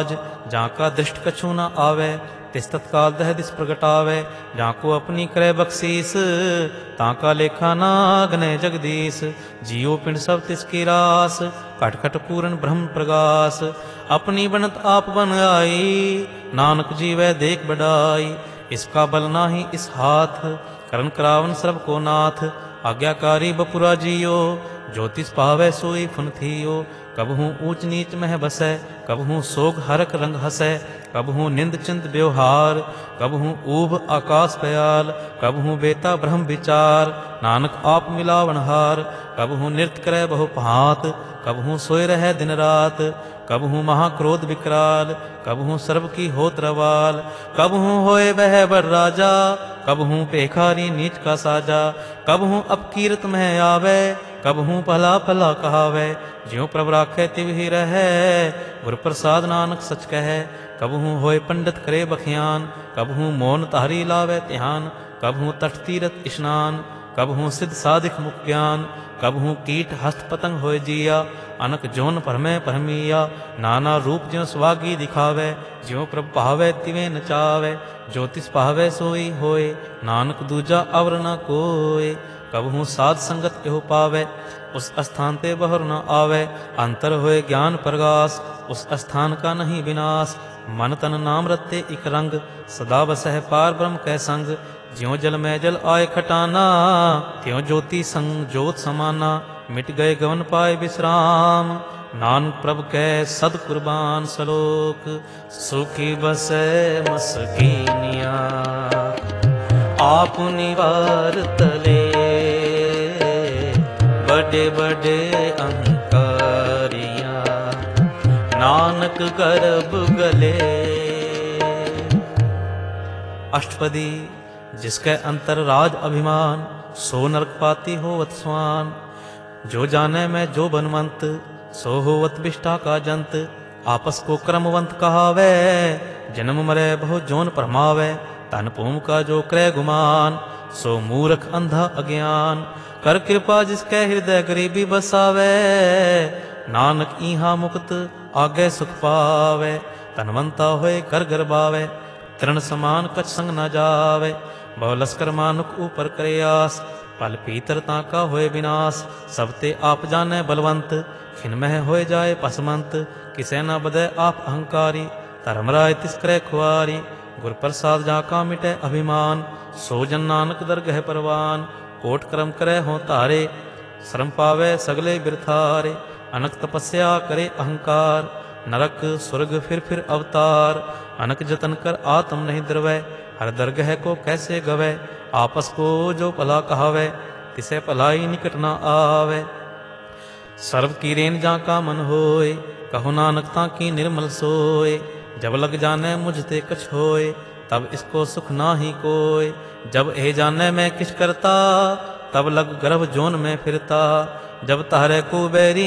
Speaker 1: जाका दृष्ट कछु न आवे, तिस तत्काल दह दिस प्रगटावे। जाको अपनी करे बख्शीस, ताका लेखा नागने जगदीश। जियो पिंड सब तिसकी रास, खट खट पूरन ब्रह्म प्रगास। अपनी बनत आप बन आई, नानक जीवै देख बड़ाई। इसका बल नाही इस हाथ, करन करावन सर्ब को नाथ। आज्ञाकारी बपुरा जियो, ज्योतिष पावै सोई फुन थियो। कबहू ऊंच नीच मह बसै, कबहू सोग हरक रंग हसै। कबहू निंद चिंत व्यवहार, कबहू ऊब आकाश पयाल। कबहू बेता ब्रह्म विचार, नानक आप मिलावनहार। कबहू नृत्य करे बहु भांत, कबहू सोए रहे दिन रात। कबहू महाक्रोध विकराल, कबहू सर्व की होत रवाल। कबहू होए वह बड़ राजा, कबहू पेखारी नीच का साजा। कबहू अपकीरत में आवे, कबहू भला भला कहावे। ज्यों प्रभ राखै तिव ही रहै, गुर प्रसाद नानक सच कहै। कबहू होए पंडित करे बखियान, कबहू मौन तारी लावे ध्यान। कबहू तट तीरथ स्नान, कबहू सिद्ध साधिक मुख ज्ञान। कबहू कीट हस्त पतंग होए जिया, अनक जोन परमै परमिया। नाना रूप ज्यों सुहागी दिखावे, ज्यों प्रभ पावे तिवें नचावे। ज्योतिष पावे सोई होए, नानक दूजा अवर न कोय। कबहू साध संगत एहो पावे, उस स्थान ते बहर न आवे। अंतर होए ज्ञान प्रगास, उस स्थान का नहीं विनाश। मन तन नाम रते इक रंग, सदा बसह पार ब्रह्म कै संग। ज्यों जल में जल आए खटाना, त्यों ज्योति संग ज्योत समाना। मिट गए गवन पाए विश्राम, नानक प्रभ कै सद कुर्बान। सलोक सुखी बसै मसकीनिया, आप निवार तले। बड़े बड़े अहंकारियाँ, नानक गर्भ गले। अष्टपदी। जिसके अंतर राज अभिमान, सो नरकपाती होवत स्वान। जो जाने में जो बनवंत, सो होवत विष्ठा का जंत। आपस को क्रमवंत कहावे, जन्म मरे बहु जोन परमावे। तन भूम का जो क्रय गुमान, सो मूर्ख अंधा अज्ञान। कर कृपा जिसके हृदय गरीबी बसावे, नानक ईहा मुक्त आगे सुख पावे। तनवंता होए कर गरबावे, तृण समान कछ संग न जावे। बहु लश्कर मानुक ऊपर करे आस, पल पीतर ताका होए विनाश। सब ते आप जाने बलवंत, खिनमह होए जाए पसमंत। किसे न बदे आप अहंकारी, धर्मराय तिस करे खुआरी। गुर प्रसाद जाका मिटे अभिमान, सो जन नानक दरगह परवान। कोट कर्म करे हों तारे, श्रम पावे सगले बिरथारे। अनक तपस्या करे अहंकार, नरक स्वर्ग फिर अवतार। अनक जतन कर आत्म नहीं द्रवै, हर दरगह को कैसे गवै। आपस को जो भला कहावे, तिसे भलाई निकट न आवे। सर्व की रेन जाका मन होए, कहो नानक ताकी निर्मल सोए। जब लग जाने मुझते कछ होए, तब इसको सुख नाही कोय। जब ए जाने मैं किछ करता, तब लग गर्भ जोन में फिरता। जब तारे को बैरी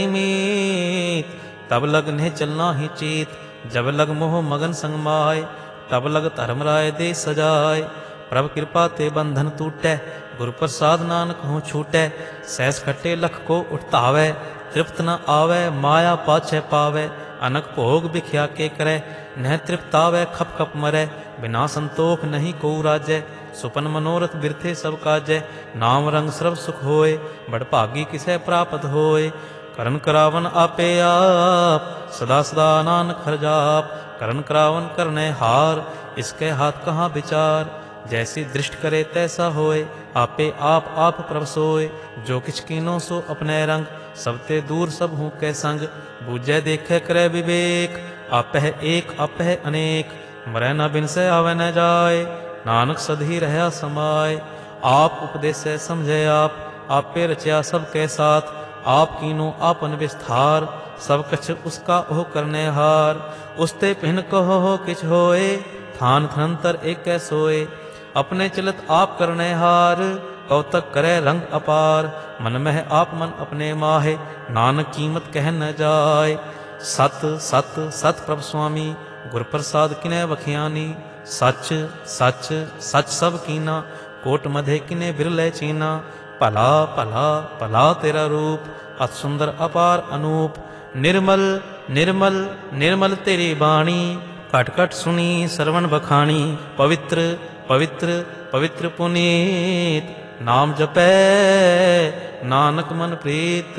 Speaker 1: मीत, तब लग ने चलना ही चीत। जब लग मोह मगन संग माय, तब लग धर्मराय दे सजाय। प्रभ कृपा ते बंधन टूटै, गुर प्रसाद नानक हों छूटै। सहस खट्टे लख को उठतावै, तृप्त न आवे माया पाछे पावे। अनक भोग बिख्या के करे, नह तृप्तावै खप खप मरै। बिना संतोख नहीं को राजै, सुपन मनोरथ बिरथे सब काजै। नाम रंग सर्व सुख होए, बड़ भागी किसे प्राप्त होए। करन करावन आपे आप, सदा सदा नानक हर जाप। करन करावन करने हार, इसके हाथ कहाँ विचार। जैसी दृष्ट करे तैसा होए, आपे आप प्रभ सोए। जो किछ कीनो सो अपने रंग, सबते दूर सब हूँ कै संग। बूझे देखे करे विवेक, आपह एक आपह अनेक। मरै न बिन से आवे न जाए, नानक सधी रहा समाय। आप उपदेशे समझे आप, आपे रचया सबके साथ। आप कीनो आपन विस्तार, सब कछ उसका ओह करने हार। उसते पिन कहो हो किछ होए, थान थनंतर एक सोए। अपने चलत आप करने हार, कौतक करे रंग अपार। मन मह आप मन अपने माहे, नानक कीमत कह न जाए। सत सत सत प्रभ स्वामी, गुर प्रसाद किने बखियानी। सच सच सच सब कीना, कोट मधे किने बिरले चीना। भला भला भला तेरा रूप, अत सुंदर अपार अनूप। निर्मल निर्मल निर्मल तेरी बाणी, ਘਟ ਘਟ ਸੁਣੀ ਸਰਵਣ ਬਖਾਣੀ, ਪਵਿੱਤਰ ਪਵਿੱਤਰ ਪਵਿੱਤਰ ਪੁਨੀਤ, ਨਾਮ ਜਪੈ ਨਾਨਕ ਮਨ ਪ੍ਰੀਤ।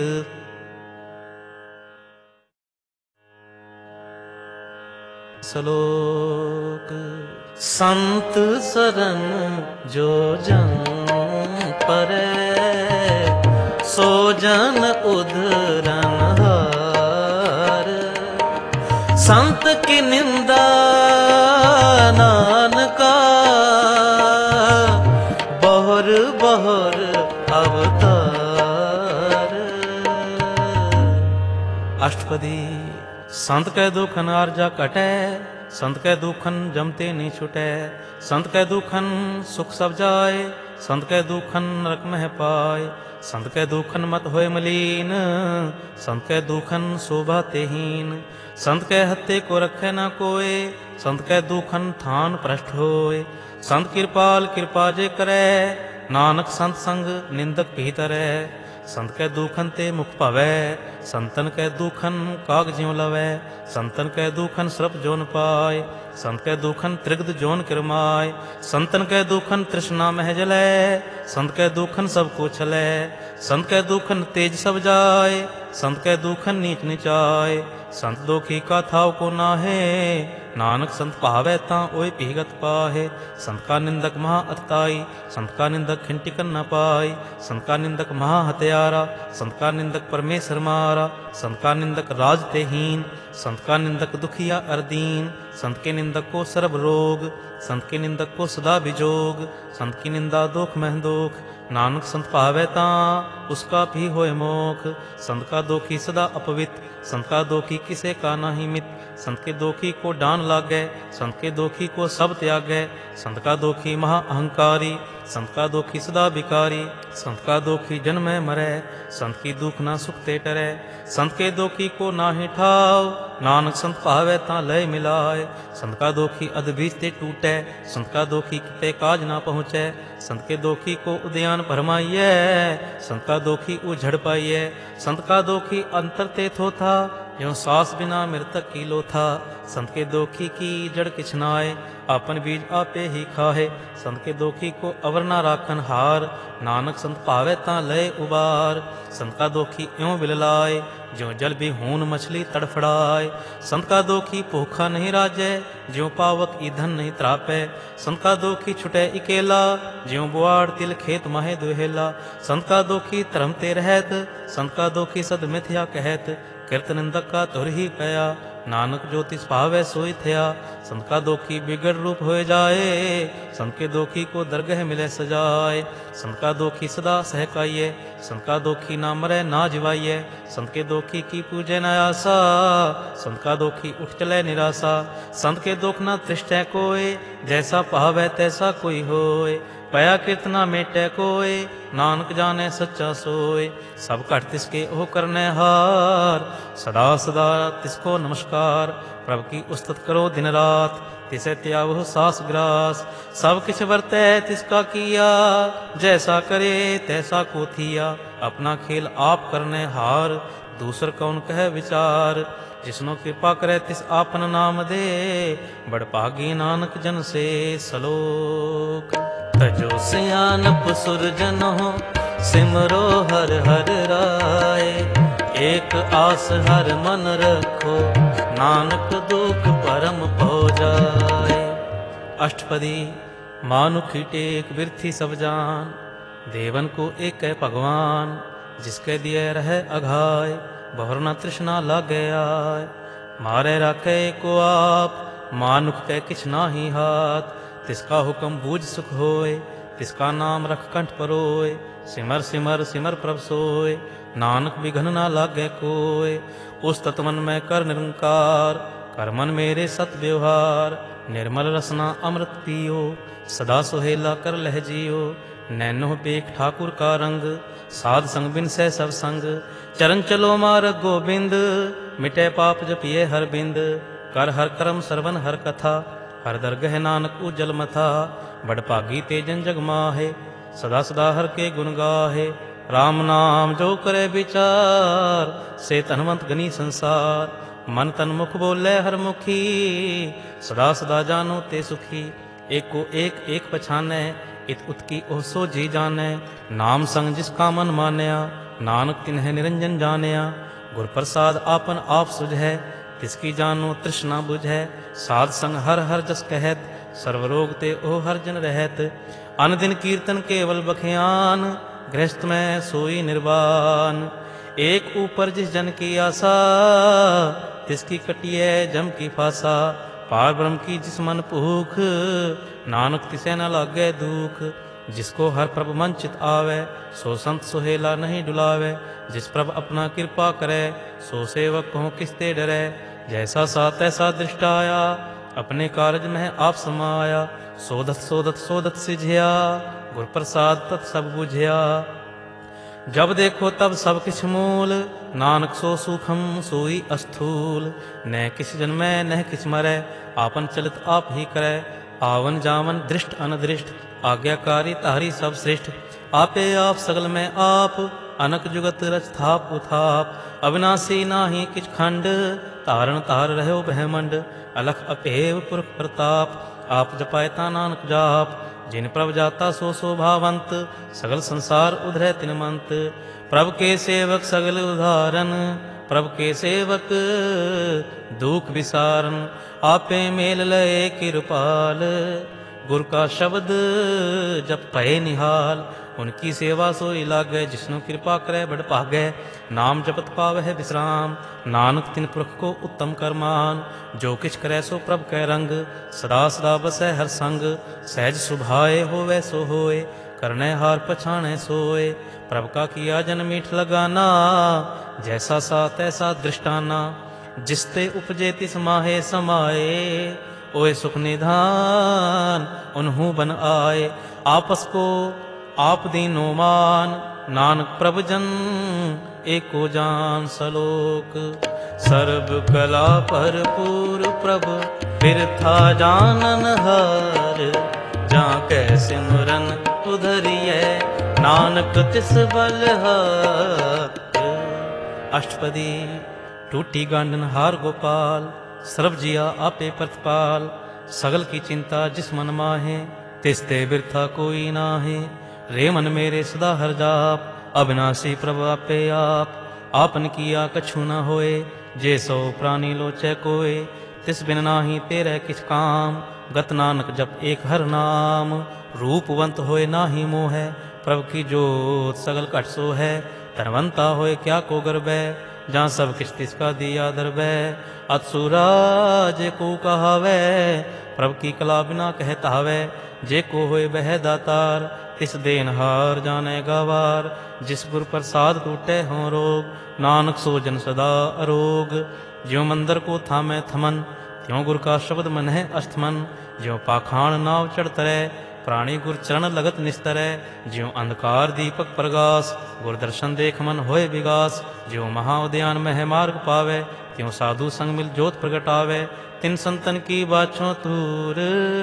Speaker 1: ਸ਼ਲੋਕ। ਸੰਤ ਸਰਨ ਜੋ ਜਨ ਪਰੈ, ਸੋ ਜਨ ਉਧਰਨ ਹਾਰ। ਸੰਤ ਕੀ ਨਿੰਦਾ ਨਾਨਕਾ, ਬਹੁਰ ਬਹੁਰ ਅਵਤਾਰ। ਅਸ਼ਟਪਦੀ। ਸੰਤ ਕੈ ਦੁਖਨ ਆਰਜਾ ਘਟੈ, ਸੰਤ ਕੈ ਦੁਖਨ ਜਮਤੇ ਨਹੀਂ ਛੁਟੈ। ਸੰਤ ਕੈ ਦੁਖਨ ਸੁਖ ਸਭ ਜਾਏ, ਸੰਤ ਕੈ ਦੁਖਨ ਨਰਕ ਮਹਿ ਪਾਏ। ਸੰਤ ਕੈ ਦੁਖਨ ਮਤ ਹੋਏ ਮਲੀਨ, ਸੰਤ ਕੈ ਦੁਖਨ ਸ਼ੋਭਾ ਤੇਹੀਨ। ਸੰਤ ਕੈ ਹੱਤੇ ਕੋ ਰਖੈ ਨਾ ਕੋਏ, ਸੰਤ ਕੈ ਦੁਖਨ ਥਾਨ ਭ੍ਰਸ਼ਟ ਹੋਏ। ਸੰਤ ਕਿਰਪਾਲ ਕਿਰਪਾ ਜੇ ਕਰੈ, ਨਾਨਕ ਸੰਤ ਸੰਗ ਨਿੰਦਕ ਭੀ ਤਰੈ। ਸੰਤ ਕੈ ਦੁਖਨ ਤੇ ਮੁਖ ਭਵੈ, ਸੰਤਨ ਕੈ ਦੁਖਨ ਕਾਗ ਜਿਉ ਲਵੈ। ਸੰਤਨ ਕੈ ਦੁਖਨ ਸਰਪ ਜੋਨ ਪਾਏ, ਸੰਤ ਕੈ ਦੁਖਨ ਤ੍ਰਿਗਦ ਜੋਨ ਕਿਰਮਾਏ। ਸੰਤਨ ਕੈ ਦੁਖਨ ਤ੍ਰਿਸ਼ਨਾ ਮਹਿ ਜਲੈ, ਸੰਤ ਕੈ ਦੁਖਨ ਸਭ ਕੋ ਛਲੈ। ਸੰਤ ਕੈ ਦੁਖਨ ਤੇਜ ਸਭ ਜਾਏ, ਸੰਤ ਕੈ ਦੁਖਨ ਨੀਚ ਨਿਚਾਏ। ਸੰਤ ਦੋਖੀ ਕਾ ਥਾਉ ਕੋ ਨਾਹੇ, ਨਾਨਕ ਸੰਤ ਭਾਵੈ ਤਾਂ ਓਏ ਭੀਗਤ ਪਾਹੇ। ਸੰਤ ਕਾ ਨਿੰਦਕ ਮਹਾ ਅਤਤਾਈ, ਸੰਤ ਕਾ ਨਿੰਦਕ ਖਿੰਟਿਕਨ ਨ ਪਾਈ। ਸੰਤ ਕਾ ਨਿੰਦਕ ਮਹਾ ਹਤਿਆਰਾ, ਸੰਤ ਕਾ ਨਿੰਦਕ ਪਰਮੇਸ਼ਰ ਮਾਰਾ। ਸੰਤ ਕਾ ਨਿੰਦਕ ਰਾਜ ਤੇ ਹੀਨ, ਸੰਤ ਕਾ ਨਿੰਦਕ ਦੁਖੀਆ ਅਰਦੀਨ। संत के निंदक को सर्ब रोग, संत के निंदक को सदा विजोग। संत की निंदा दुख मह दुख, नानक संत पावै तां उसका भी होय मोख। संत का दोखी सदा अपवित, संत का दोखी किसे का नाही मित। संत के दोखी को डान लागै, संत के दोखी को सब त्यागै। संत का दोखी महा अहंकारी, संत का दोखी सदा विकारी। संत का दोखी जन्मै मरै, संत की दुख ना सुख ते टरै। संत के दोखी को नाहि ठाव, नानक संत पावै तां लय मिलाय। संत का दोखी अध बीज ते टूटै, संत का दोखी किते काज ना पहुँचै। संत के दोखी को उद्यान भरमाइयै, संत का दोखी उझड़ पाइयै। संत का दोखी अंतर ते थोथा, ज्यों सास बिना मृतक की लोथा। संत के दोखी की जड़ किछ नाय, आपन बीज आपे ही खाहे। संत के दोखी को अवर ना राखन हार, नानक संत पावै तां लय उबार। संत का दोखी इउं बिललाय, ज्यों जल बिहून मछली तड़फड़ाए। संत का दोखी भूखा नहीं राजै, ज्यों पावक ईंधन नहीं त्रापै। संत का दोखी छुटै इकेला, ज्यों बुआड़ तिल खेत माहे दुहेला। संत का दोखी धर्म ते रहत, संत का दोखी सद मिथ्या कहत। किरत निंदक का तुर ही पया, नानक जो तिस पावै सोई थया। संत का दोखी बिगड़ रूप होए जाए, संत के दोखी को दरगह मिले सजाए। संत का दोखी सदा सहकाइए, संत का दोखी ना मरै ना जिवाइए। संत के दोखी की पूजै न आसा, संत का दोखी उठ चलै निराशा। संत के दोख ना तृष्टै कोय, जैसा पावै तैसा कोई होय। पया कीर्तना मेटै कोय, नानक जाने सच्चा सोय। सब घट तिसके ओह करनै हार, सदा सदा तिसको नमस्कार। प्रभु की उस्तत करो दिन रात, तिसे त्यावो सास ग्रास। सब किछ वर्तै तिसका किया, जैसा करे तैसा को थिया। अपना खेल आप करनै हार, दूसर कौन कह विचार। जिसनो कृपा करे तिस आपन नाम दे, बड़ भागी नानक जन से सलोक। तजो सियानप सुरजन हो, सिमरो हर हर राय। एक आस हर मन रखो, नानक दुख परम पौ जाए। अष्टपदी। मानुखी टेक बिरथी सब जान, देवन को एक है भगवान। जिसके दिए रहे अघाय, बहुर न तृष्णा लागे आय। मारे राखे को आप, मानुख कै किछ नाही हाथ। तिसका हुक्म बूझ सुख होय, तिसका नाम रख कंठ परोय। सिमर सिमर सिमर प्रभ सोय, नानक विघन ना लागे कोय। उस तत्वन में कर निरंकार, कर मन मेरे सत व्यवहार। निर्मल रसना अमृत पियो, सदा सुहेला कर लह जियो। नैनो पेख ठाकुर का रंग, साध संग बिन सह सब संग। चरण चलो मार्ग गोबिंद, मिटे पाप जपिए हर बिंद। कर हर करम सरवन हर कथा, हर दरगह नानक उजल मथा। बड़ भागी ते जन जग माहे, सदा सदा हर के गुण गाहे। राम नाम जो करे विचार, से धनवंत गनी संसार। मन तन मुख बोले हर मुखी, सदा सदा जानो ते सुखी। एको एक एक पछानै, इत उत्की ओह सो जी जानै। नाम संग जिसका मन मानया, नानक तिन्ह निरंजन जानिया। गुर प्रसाद आपन आप सुझै, तिसकी जानो तृष्णा बुझै। साध संग हर हर जस कहत, सर्वरोग ते ओह हर जन रहत। अन दिन कीर्तन केवल बखियान, गृहस्थ में सोई निर्वाण। एक ऊपर जिस जन की आशा, तिसकी कटिए जम की फासा। पार ब्रह्म की जिस मन भूख, नानक तिसे न लागे दुख। जिसको हर प्रभ मन चित आवे, सो संत सुहेला नहीं डुलावे। जिस प्रभ अपना कृपा करे, सो सेवक को किसते डरे। जैसा सा तैसा दृष्ट आया, अपने कारज में आप समाया। सोधत सोधत सोधत सिझिया, गुर प्रसाद तत् सब बुझिया। जब देखो तब सब किछ मूल, नानक सो सूखम सोई अस्थूल। न किस जन में न किछ मरै, आपन चलित आप ही करै। आवन जावन दृष्ट अनदृष्ट, आज्ञाकारी तारी सब श्रेष्ठ। आपे आप सगल में आप, अनक जुगत रच थाप उथाप। अविनाशी नाही किछ खंड, तारण तार रहो ब्रह्मंड। अलख अपेव पुरख प्रताप, आप जपायता नानक जाप। जिन प्रभ जाता सो शोभावंत, सगल संसार उधरै तिनमंत। प्रभ के सेवक सगल उदाहरण, प्रभ के सेवक दुख विसारन। आपे मेल लय कृपाल, गुर का शब्द जप पए निहाल। उनकी सेवा सोई लागै, जिसनु कृपा करे बड़ भागै। नाम जपत पावह विश्राम, नानक तिन पुरख को उत्तम करमान। जो किछ करे सो प्रभ कै रंग, सदा सदा बसै हर संग। सहज सुभाए होवै सो होए, करनै हार पछाणै सोए। प्रभ का किया जन मीठ लगाना, जैसा सा तैसा दृष्टाना। जिसते उपजे तिस माहे समाए, ओए सुख निधान उन्हू बन आए। आपस को आप दीनो मान, नानक प्रभ जन एको जान सलोक। सर्ब कला भरपूर प्रभ, बिरथा जानन हार। जाके सिमरन उधरिए, नानक तिस बलहार। अष्टपदी। टूटी गांडन हार गोपाल, सर्व जिया आपे प्रतिपाल। सगल की चिंता जिस मन माहे, तिसते बिरथा कोई नाहे। रे मन मेरे सदा हर जाप, अविनाशी प्रभु आपे आप। आपन किया कछु न होए, जे सो प्राणी लोचै कोय। तिस बिन नाही तेरे किछ काम, गत नानक जप एक हर नाम। रूपवंत होए नाही मोहै, प्रभु की जोत सगल घट सो है। धनवंता होए क्या को गर्बै, जहाँ सब किछ तिसका दिया दरबै। अतसुराज को कहावै, प्रभु की कला बिना कहत हावै। जे को होए बह दातार, तिस देनहार जाने गावार। जिस गुर प्रसाद टूटे हों रोग, नानक सो जन सदा अरोग। ज्यों मंदिर को थामै थमन, त्यों गुर का शब्द मन है अस्थमन। ज्यों पाखाण नाव चढ़ तरै, प्राणी गुर चरण लगत निस्तरै। ज्यों अंधकार दीपक प्रगास, गुर दर्शन देख मन होए विगास। ज्यों महाउद्यान मह मार्ग पावै, त्यों साधु संग मिल जोत प्रगटावै। तिन संतन की बाछों तूर,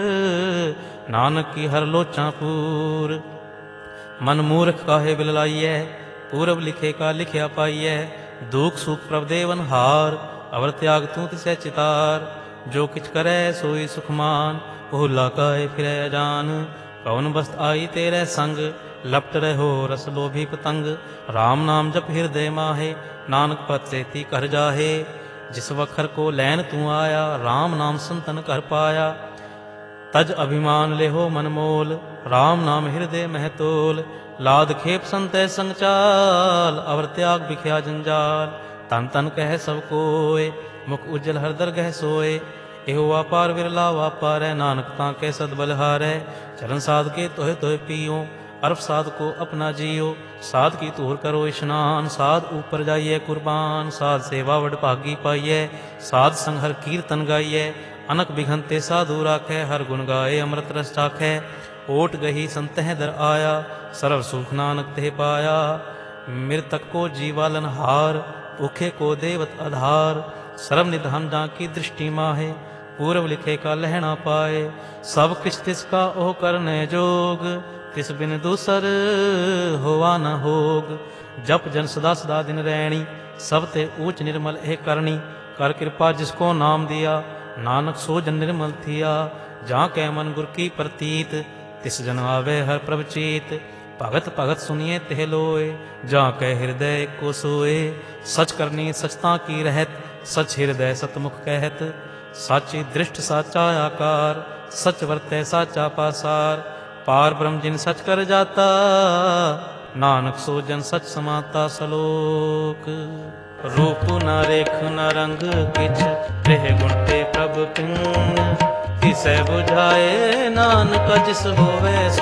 Speaker 1: नानक की हर लोचां पूर। मन मूर्ख काहे बिललाइयै, पूरब लिखे का लिखिया पाइयै। दुख सुख प्रभ देवन हार, अवर त्याग तू तिसै चितार। जो किछ करै सोई सुखमान, ओहला काहे फिरै अजान। कौन बस्त आई तेरे संग, लपट रहो रस लोभी पतंग। राम नाम जप हृदय माहे, नानक पत सेती कर जाहे। जिस वखर को लैन तू आया, राम नाम संतन कर पाया। तज अभिमान लेहो मन मोल, राम नाम हृदय महतोल। लाद खेप संतय संग चाल, अवर त्याग बिख्या जंजाल। तन तन कह सब कोय, मुख उज्जल हर दरगह सोए। एहो वापार विरला वापारै, नानक ताके सद बलहारै। चरण साध के तोहे तोहे पियो, अरफ साध को अपना जियो। साध की तूर करो स्नान, साध ऊपर जाइए कुर्बान। साध सेवा वड भागी पाइयै, साध संग हर कीर्तन गाइयै। अनक बिघनते साधु राखै, हर गुण गाए अमृत रस चाखै। ओट गही संतह दर आया, सरव सुख नानक तेह पाया। मृतक को जीवालन हार, भूखे को देवत आधार। सर्व निधन जाकी दृष्टि माहे, पूर्व लिखे का लहना पाए। सब किछ तिसका ओह करने जोग, तिस बिन दूसर होवा न होग। जप जन सदा सदा दिन रैणी, सब ते ऊच निर्मल एह करणी। कर कृपा जिसको नाम दिया, नानक सो जन निर्मल थिया। जहाँ कै मन गुर की प्रतीत, तिस जन आवे हर प्रभ चीत। भगत भगत सुनिए तिह लोए, जहाँ कै हृदय को सोए। सच करनी सचता की रहत, सच हृदय सतमुख कहत। साची दृष्ट साचा आकार, सच वर्तै साचा पासार। पार ब्रह्म जिन सच कर जाता, नानक सो जन सच समाता। सलोक रूप न रेख न रंग किछ, त्रिह गुण ते प्रभ पिन। तिसै बुझाए नानक जिस होवे सो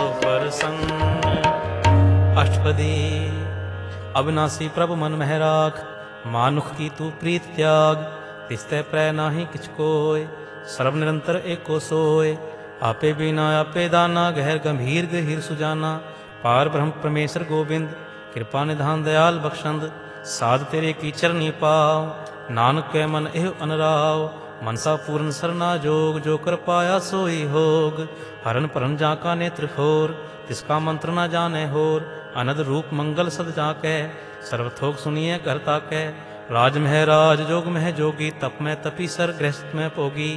Speaker 1: प्रसन्न। अष्टपदी। अविनाशी प्रभु मन मह राख, मानुख की तू प्रीत त्याग। तिसतै प्रै नाहि किछ कोय, सर्व निरंतर एको सोय। आपे बीना आपे दाना, गहर गंभीर गहीर सुजाना। पार ब्रह्म परमेश्वर गोबिंद, कृपा निधान दयाल बख्शंद। साध तेरे की चरनी पाव, नानक कै मन एह अनराव। मनसा पूर्ण सरना जोग, जो कर पाया सोई होग। हरन परन जाका नेत्र खोर, तिसका मंत्र न जाने होर। अनद रूप मंगल सद जाकै, सर्वथोक सुनिए कर ताकै। राज मह राज, जोग मह जोगी, तप में तपी सर गृहस्थ में भोगी।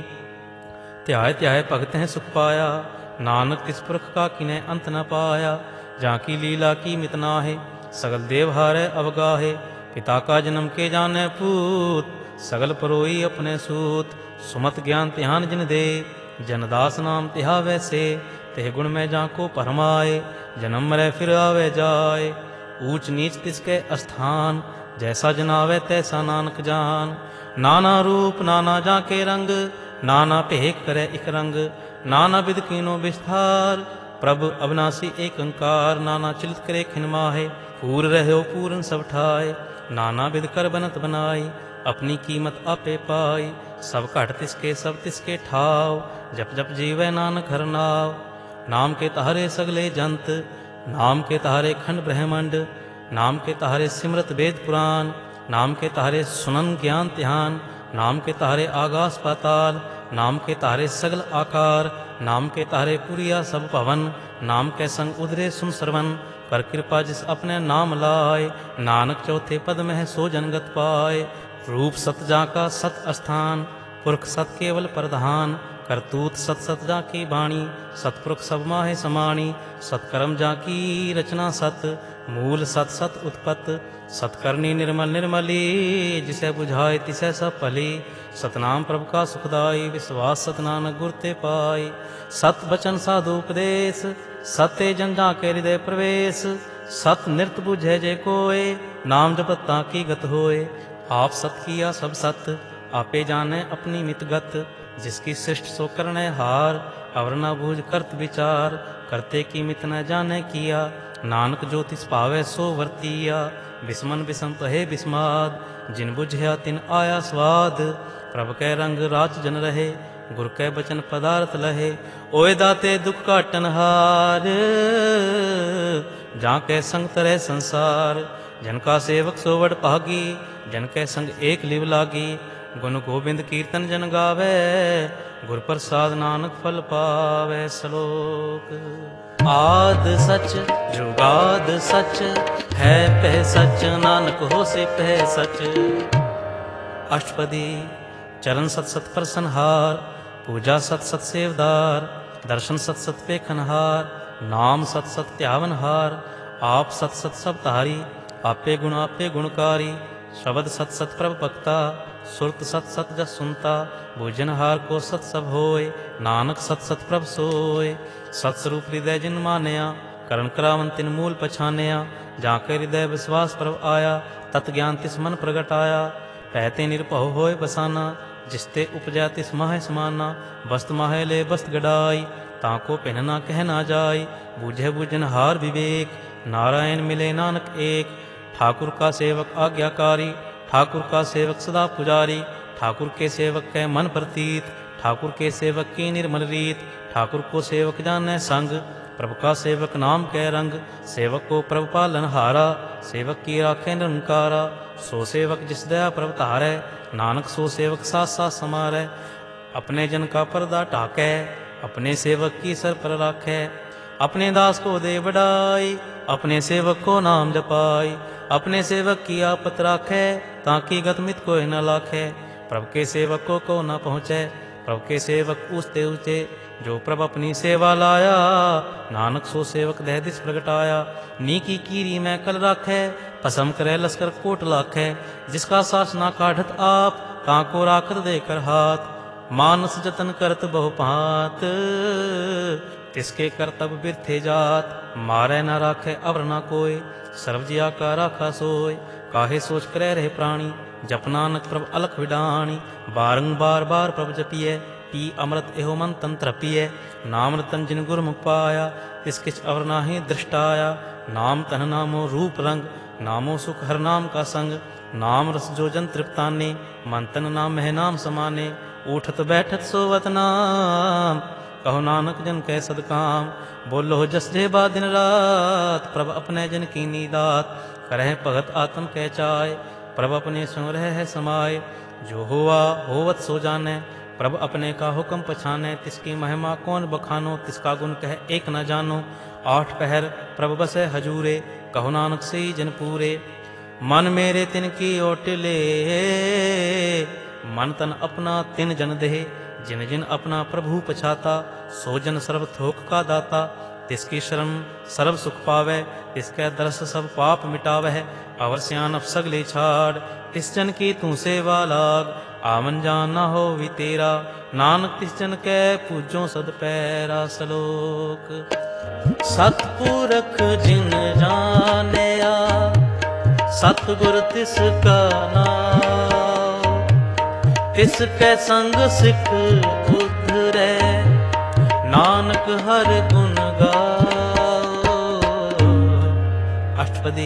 Speaker 1: ध्याय ध्याय भगत हैं सुख पाया, नानक तिस पुरख का किन्है अंत न पाया। जाकी लीला की मित नाहि, सगल देव हारै अवगाहे। पिता का जन्म के जाने पूत, सगल परोई अपने सूत। सुमत ज्ञान ध्यान जिन दे, जनदास नाम तिहा वैसे। तेह गुण में जाको परमाए, जन्म मरै फिर आवे जाए। ऊंच नीच तिसके अस्थान, जैसा जनावे तैसा नानक जान। नाना रूप नाना जाके रंग, नाना भेख करे इक रंग। नाना विध कीनो विस्तार, प्रभु अविनाशी एक अंकार। नाना चिलित करे खिन माहे, पूर रहो पूरन सब ठाए। नाना विध कर बनत बनाई, अपनी कीमत आपे पाई। सब घट तिसके सब तिसके ठाव, जप जप जीवै नानक हर नाव। नाम के तहारे सगले जंत, नाम के तहारे खंड ब्रह्मंड। नाम के तहारे सिमरत वेद पुराण, नाम के तहारे सुनन ज्ञान ध्यान। नाम के तहारे आगास पाताल, नाम के तहारे सगल आकार। नाम के तहारे पुरिया सब भवन, नाम के संग उधरे सुन सरवन। कर कृपा जिस अपने नाम लाए, नानक चौथे पद में सो जनगत पाए। रूप सत जाका सत अस्थान, पुरख सत केवल प्रधान। करतूत सत सत जाकी बाणी, सतपुरख सब माहे समाणी। सत्कर्म जाकी रचना सत, मूल सत सत उत्पत। सतकर्णी निर्मल निर्मली, जिसे बुझाए तिसे सब भली। सतनाम प्रभु का सुखदाई, विश्वास सत नानक गुर ते पाई। सत बचन साधु उपदेश, सत्य जन जाके हृदय प्रवेश। सत निरत बुझे जे कोय, नाम जपत ताकी गत होए। आप सत किया सब सत, आपे जाने अपनी मित गत। जिसकी सृष्ट सो करने हार, अवर न बूझ करत विचार। करते की मित न जाने किया, नानक जो तिस पावे सो वर्तिया। बिस्मन बिसम पहे बिस्माद, जिन बुझया तिन आया स्वाद। प्रभ कै रंग राच जन रहे, गुर कै बचन पदार्थ लहे। ओए दाते दुख काटन हार, जाके संग तरह संसार। जनका सेवक सो वड भागी, जन कै संग एक लिव लागी। गुण गोबिंद कीर्तन जन गावे, गुर प्रसाद नानक फल पावे। श्लोक आद सच जुगाद सच, है पह सच नानक होसे पह सच। अष्टपदी। चरण सत सत प्रसन्नहार, पूजा सत सत सेवदार। दर्शन सत सत पेखनहार, नाम सत सत त्यावनहार। आप सत सत सब तारी, आपे गुणकारी। शब्द सत सत प्रभ भक्ता, सुरत सत सत जस सुनता। भोजनहार को सत सब होय, नानक सत सत प्रभ सोय। सत स्वरूप हृदय जिन मानया, करण करावन तिन मूल पछानया। जाके हृदय विश्वास प्रभ आया, तत ज्ञान तिस मन प्रगटाया। कहते निरभव होय बसाना, जिसते उपजै तिस माहे समाना। वस्त माहे ले वस्त गडाई, ताको पहनना कह ना जाय। बूझे बूझनहार विवेक, नारायण मिले नानक एक। ठाकुर का सेवक आज्ञाकारी, ठाकुर का सेवक सदा पुजारी। ठाकुर के सेवक कै मन प्रतीत, ठाकुर के सेवक की निर्मल रीत। ठाकुर को सेवक जानै संग, प्रभु का सेवक नाम कै रंग। सेवक को प्रभु पालन हारा, सेवक की राखे निरंकारा। सो सेवक जिस दया प्रभु धारै, नानक सो सेवक साथ साथ समारै। अपने जन का पर्दा ढाकै, अपने सेवक की सर पर राखै। अपने दास को दे बढ़ाई, अपने सेवक को नाम जपाई। अपने सेवक की आपत राखै, ताकि गत मित कोई न लाखै। प्रभु के सेवक को न पहुँचै। प्रभु के सेवक ऊँचते ऊँचे, जो प्रभु अपनी सेवा लाया। नानक सो सेवक दह दिस प्रगटाया। नीकी कीरी मैं कल राखै, पसम करे लश्कर कोट लाखै। जिसका सास ना काढ़त आप, ताको राखत देकर हाथ। मानस जतन करत बहु भांत, तिसके करतब बिरथे जात। मारै न राखै अवर न कोय, सर्व जिया का राखा सोय। काहे सोच करे रहे प्राणी, जप नानक प्रभु अलख विडाणी। बारंबार बार प्रभु जपिए, पी अमृत एहो मन तंत्र पिए। नाम रतन जिन गुरमुख पाया, तिस किछ अवर नाहि दृष्टाया। नाम तन नामो रूप रंग, नामो सुख हर नाम का संग। नाम रस जो जन तृप्ताने, मन तन नाम है नाम समाने। उठत बैठत सोवत नाम, कहो नानक जन कै सदकाम। बोलो जस जेबा दिन रात, प्रभ अपने जन की नीदात। करह भगत आत्म कै चाय, प्रभ अपने संग रह है समाय। जो हुआ होवत सो जाने, प्रभ अपने का हुक्म पछाने। तिसकी महिमा कौन बखानो, तिसका गुण कह एक न जानो। आठ पहर प्रभ बसै हजूरे, कहो नानक से जन पूरे। मन मेरे तिनकी ओटले, मन तन अपना तिन जन देह। जिन जिन अपना प्रभु पछाता, सो जन सर्व थोक का दाता। तिसकी शरण सर्व सुख पावै, तिसकै दरस सब पाप मिटावै। अवर सियानप सगले छाड़, तिस जन की तू सेवा लाग। आमन जान ना हो भी तेरा, नानक तिस जन कै पूजो सद पैरा। सलोक सतपुरख जिन जानिया, सतगुर तिसका नाम। तिसकै संग सिख उधरै, नानक हर गुण गाओ। अष्टपदी।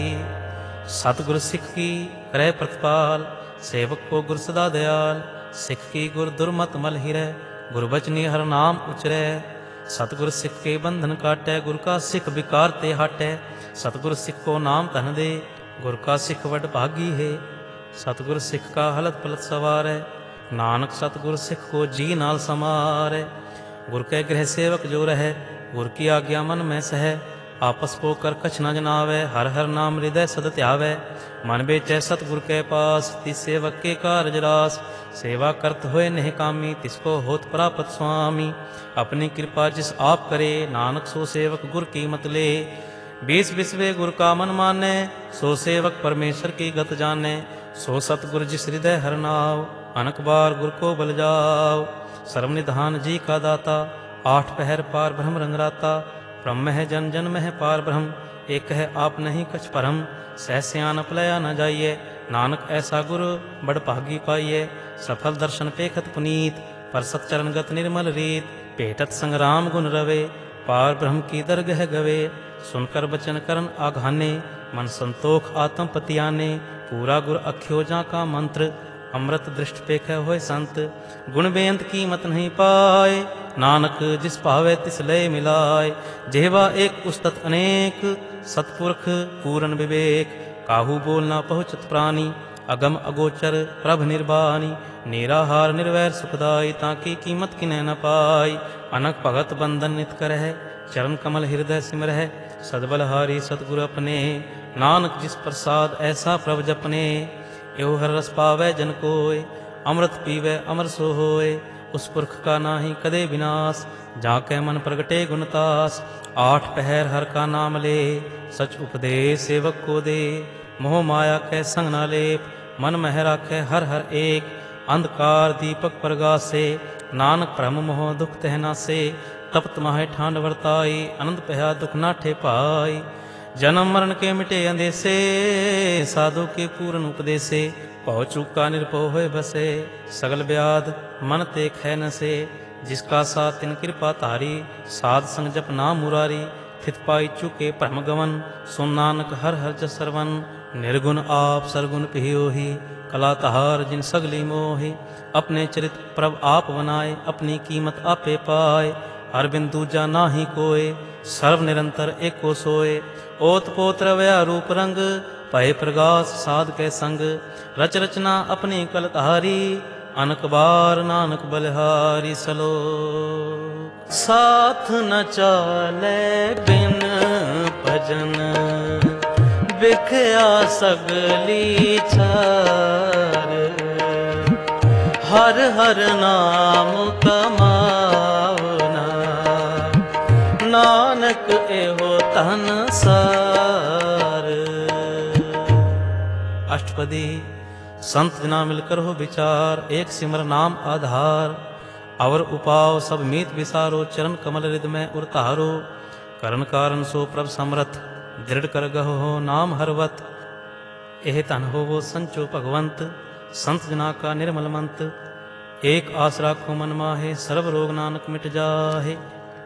Speaker 1: सतगुर सिख की करे प्रतिपाल, सेवक को गुर सदा दयाल। सिख की गुर दुर्मत मल हिरै, गुर बचनी हर नाम उचरै। सतगुर सिख के बंधन काटै, गुर का सिख विकार ते हटै। सतगुर सिख को नाम धन दे, गुर का सिख वड भागी है। सतगुर सिख का हलत पलत सवारै, नानक सतगुर सिख को जी नाल समारै। गुर कै गृह सेवक जो रहै, गुर की आज्ञा मन में सहै। आपस पोकर कछ न जनावै, हर हर नाम हृदय सद ध्यावै। मन बेचै सतगुर कै पास, तिस सेवक के कारज रास। सेवा करत होए नेह कामी, तिसको होत प्राप्त स्वामी। अपनी कृपा जिस आप करे, नानक सो सेवक गुर की मत ले। बीस बिसवे गुर का मन मानै, सो सेवक परमेश्वर की गत जानै। सो सतगुर जिस हृदय हर नाव, अनक बार गुर को बल जाओ। सर्वनिधान जी का दाता, आठ पहर पार ब्रह्म रंगराता। ब्रह्म है जन जन में है पार ब्रह्म, एक है आप नहीं कछ परम। सह सियानप लया न जाइए, नानक ऐसा गुरु बड़ भागी पाइए। सफल दर्शन पेखत पुनीत, पर सच्चरण गत निर्मल रीत। भेटत संग्राम गुण रवे, पार ब्रह्म की दरगह गवे। सुनकर बचन करन आघाने, मन संतोख आत्म पतियाने। पूरा गुर अख्यो जा का मंत्र, अमृत दृष्ट पेख होय संत। गुण बेअंत कीमत नहीं पाए, नानक जिस भावे तिस लय मिलाय। जेवा एक उस्तत अनेक, सतपुरख पूरन विवेक। काहू बोल ना पहुँचत प्राणी, अगम अगोचर प्रभ निर्बानी। निराहार निर्वैर सुखदाई, ताकी कीमत किन्ह न पाई। अनक भगत बंधन नित करह, चरण कमल हृदय सिमरह। सदबलहारी सतगुर अपने, नानक जिस प्रसाद ऐसा प्रभ जपने। एहो हर रस पावै जन कोय, अमृत पीवै अमर सो होय। उस पुरख का नाहि कदे विनाश, जाकै मन प्रगटे गुणतास। आठ पहर हर का नाम ले, सच उपदेश सेवक को दे। मोह माया कै संग ना लेप, मन मह राखै हर हर एक। अंधकार दीपक प्रगासे, नानक भ्रम मोह दुख तह नासे। तपत माहे ठांड वर्ताई, आनंद पया दुख नाठे पाई। जन्म मरण के मिटे अंदेसे, साधु के पूर्ण उपदेसे। भव चूका निर्भव होय बसे, सगल व्याध मन ते खै न से। जिसका साथ तिन कृपा तारी, साध संग जप नाम मुरारी। थित पाई चुके भ्रम गवन, सुन नानक हर हर जस सरवन। निर्गुण आप सरगुण पिहियोहि, कला तहार जिन सगली मोहि। अपने चरित प्रभ आप बनाए, अपनी कीमत आपे पाए। हर बिन दूजा नाहि कोय, सर्व निरंतर एको सोय। ओत पोत रवया रूप रंग, भय प्रगास साध के संग। रच रचना अपनी कल तहारी, अनक बार नानक बलिहारी। सलोक साथ न चाले बिन भजन, बिखया सगली छार। हर हर नाम कमावना, नानक एहो धन सार। अष्टपदी। संत जना मिलकर हो विचार, एक सिमर नाम आधार। अवर उपाव सब मीत विसारो, चरण कमल हृदय में उरतारो। करण कारण सो प्रभ समरथ, दृढ़ कर गहो हो नाम हरवत। एह धन हो वो संचो भगवंत, संत जना का निर्मल मंत। एक आस राखो मन माहे, सर्व रोग नानक मिट जाहे।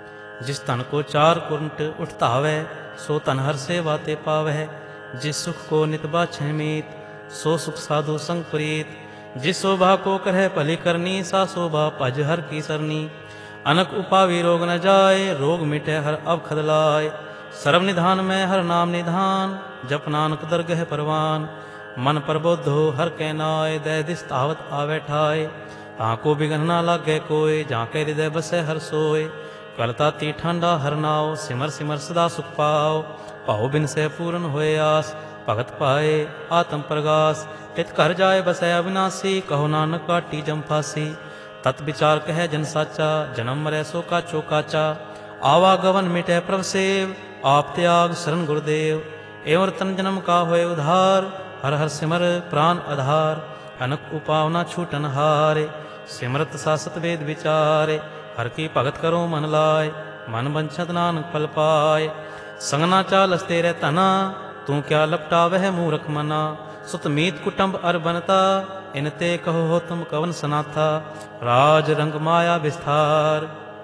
Speaker 1: जिस धन को चार कुंट उठतावै, सो धन हर से वाते पावै। जिस सुख को नित बाछै मीत, सो सुख साधु संग प्रीत। जिस शोभा को करह भली करनी, सा शोभा भज हर की सरनी। अनक उपावी रोग न जाए, रोग मिटे हर अवखद लाए। सर्व निधान में हर नाम निधान, जप नानक दरगह परवान। मन प्रबोध हो हर कै नाय, दै दिस तावत आवे ठाय। ताको बिघन ना लागे कोय, जाके हृदय बसै हर सोय। कलताती ठंडा हर नाव, सिमर सिमर सदा सुख पाओ। भाव बिन से पूर्ण होए आस, भगत पाए आत्म प्रगास। तित घर जाए बसै अविनाशी, कहो नानक काटी जम फांसी। तत् विचार कह जन साचा, जन्म मरै सो काचो काचा। आवागवन मिटै प्रभ सेव, आप त्याग शरण गुरुदेव। एवं तन जन्म का होए उधार, हर हर सिमर प्राण आधार। अनक उपावना छूटन हारे, सिमरत सासत वेद विचारे। हर की भगत करो मन लाय, मन बंछत नानक फल पाय। संगना चालस तेरे तना, तू क्या लपटा वह मूरख मना। सुत मीत कुटुंब अर बनता, इनते कहो हो तुम कवन सनाथा। राज रंग माया विस्तार,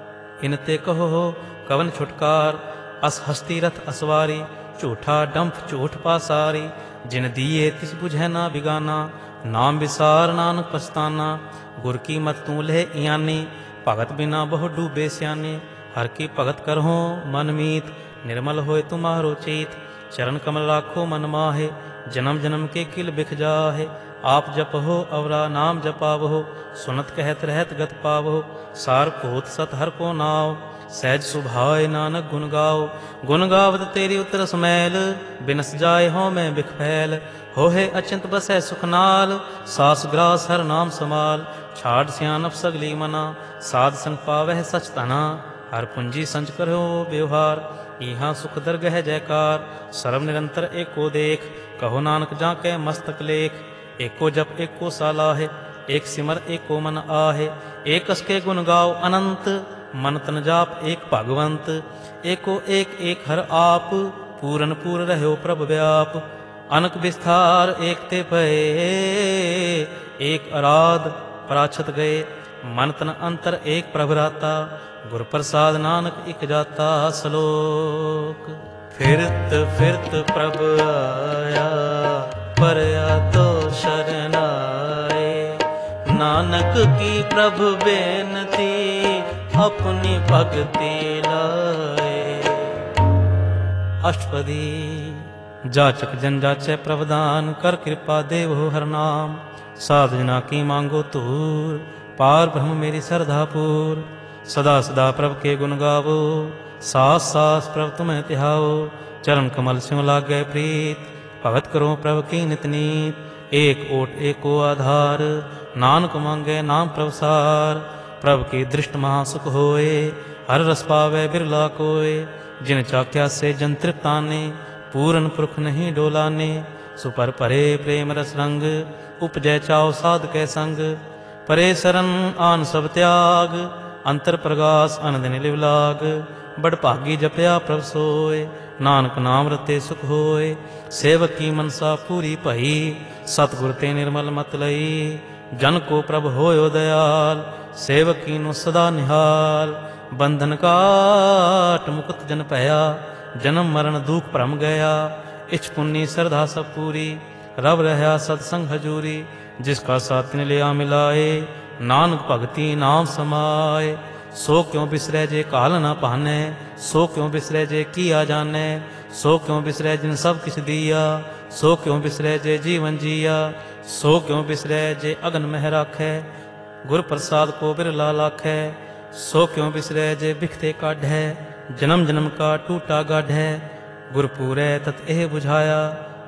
Speaker 1: इनते कहो हो कवन छुटकार। अस हस्ती रथ असवारी, झूठा डंफ झूठ पासारी। जिन दिए तिस बुझै ना बिगाना, नाम विसार नानक पछताना। गुर की मत तू लह इयानी, भगत बिना बहु डूबे स्याने। हर की भगत करहो मन मीत, निर्मल होए तुम्हारो चीत। चरण कमल राखो मन माहे, जन्म जन्म के किल बिख जाहे। आप जपहो अवरा नाम जपावहो, सुनत कहत रहत गत पावहो। सार भूत सत हर को नाव, सहज सुभाए नानक गुण गाओ। गुण गावत तेरी उतर समैल, बिनस जाए हो मैं बिख फैल। होहे अचिंत बसै सुख नाल, सास ग्रास हर नाम समाल। छाड़ सियानप सगली मना, साध संग पावह सच तना। हर पूंजी संच करो व्यवहार, इहाँ सुख दरगह जयकार। सर्व निरंतर एको देख, कहो नानक जाके मस्तक लेख। एको जप एको सालाहे, एक सिमर एको मन आहे। एक के गुण गाओ अनंत, मन तन जाप एक भगवंत। एको एक एक हर आप, पूरन पूर रहो प्रभ व्याप। अनक विस्तार एक ते भये, एक आराध पराछत गए। मन तन अंतर एक प्रभराता, गुर प्रसाद नानक इक जाता। सलोक। फिरत फिरत प्रभ आया, परया तो शरण आए। नानक की प्रभ बेनती, अपनी भगति लाए। अष्टपदी। जाचक जन जाचै प्रभदान, कर कृपा देव हो हर नाम। साध जना की मांगो तूर, पार ब्रह्म मेरी सरधा पूर। सदा सदा प्रभ के गुण गावो, सास सास प्रभ तुम्हें तिहाओ। चरण कमल सिंह लागे प्रीत, भगत करो प्रभ की नित नीत। एक ओट एको आधार, नानक मांगे नाम प्रभसार। प्रभ की दृष्ट महासुख होए, हर रस पावे बिरला कोय। जिन चाख्या से जन तृप्ताने, पूरन पुरख नहीं डोलाने। सुपर परे प्रेम रस रंग, उपजय चाओ साध कै संग। परे सरन आन सब त्याग, अंतर प्रगास अनदिन लिव लाग। बड़ भागी जपया प्रभ सोय, नानक नाम रते सुख होय। सेवक की मनसा पूरी भई, सतगुर ते निर्मल मत लई। जन को प्रभ होयो दयाल, सेवक कीनो सदा निहाल। बंधन काट मुकुत जन भया, जन्म मरण दुख भ्रम गया। इछ पुन्नी श्रद्धा सब पूरी, रब रहा सत्संग हजूरी। जिसका साथ तिन लिया मिलाए, नानक भगति नाम समाए। सो क्यों बिसरै जे काल ना पानै, सो क्यों बिसरै जे किया जानै। सो क्यों बिसरै जिन सब किछ दिया, सो क्यों बिसरै जे जीवन जिया। सो क्यों बिसरै जे अगन मह राखै, गुर प्रसाद को बिरला लाखै। सो क्यों बिसरै जे बिखते काढै, जन्म जन्म का टूटा गाढै। गुर पूरै तत एह बुझाया,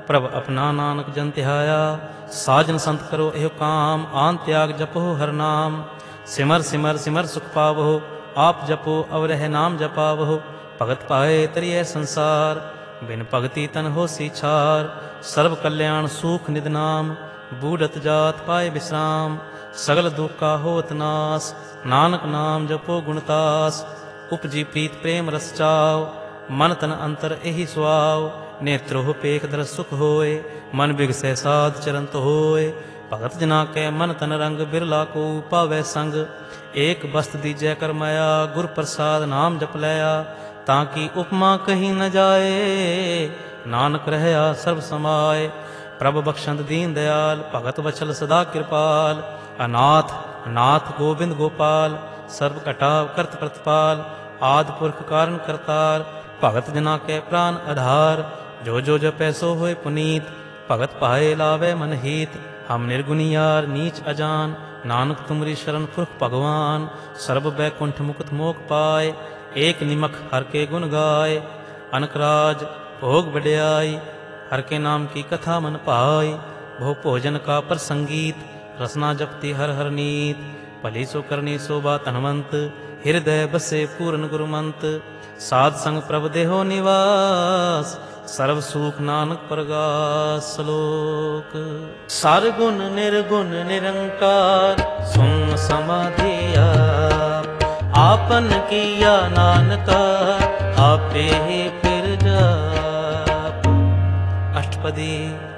Speaker 1: प्रभ अपना नानक जन तिहाया। साजन संत करो एह काम, आन त्याग जपो हर नाम। सिमर सिमर सिमर सुख पावो, आप जपो अवरह नाम जपावो। भगत पाए तरिय संसार, बिन भगति तन हो सी छार। सर्व कल्याण सुख निध नाम, बूढ़त जात पाए विश्राम। सगल दुख का होत नास, नानक नाम जपो गुणतास। उपजी प्रीत प्रेम रस चाव, मन तन अंतर एहि सुआव। नेत्रोह पेख दर सुख होए, मन बिगसै साध चरंत होए। भगत जना कै मन तन रंग, बिरला को पावै संग। एक बस्त दीजै कर माया, गुर प्रसाद नाम जप लया। ताकि उपमा कहीं न जाए, नानक रहया सर्व समाए। प्रभ बख्शंद दीन दयाल, भगत वचल सदा कृपाल। अनाथ नाथ गोविंद गोपाल, सर्व कटाव करत प्रतिपाल। आदि पुरख कारण करतार, भगत जना के प्राण आधार। जो जो जपै सो होए पुनीत, भगत पाए लावे मन हीत। हम निर्गुनियार नीच अजान, नानक तुमरी शरण पुरख भगवान। सर्व बैकुंठ मुकुत मोक पाए, एक निमख हर के गुण गाय। अनकराज भोग बढ़ियाई, हर के नाम की कथा मन पाई। भो भोजन का प्रसंगीत, रसना जपती हर हर नीत। भली सो करनी शोभा धनवंत, हृदय बसे पूर्ण गुरुमंत। साध संग प्रभ देहो निवास, सर्व सुख नानक प्रगास। श्लोक। सरगुण निर्गुण निरंकार, सुन समाधि आप। आपन किया नानका, आपे ही फिर जाप। अष्टपदी।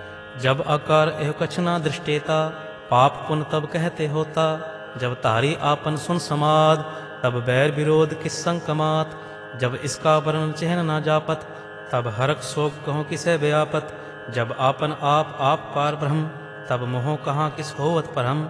Speaker 1: जब आकार एह कछ ना दृष्टेता, पाप पुण्य तब कहते होता। जब तारी आपन सुन समाद, तब बैर विरोध किस संग कमात। जब इसका वर्णन चिन्ह ना जापत, तब हरक शोक कहो किसे व्यापत। जब आपन आप पार ब्रह्म, तब मोह कहाँ किस होवत परम।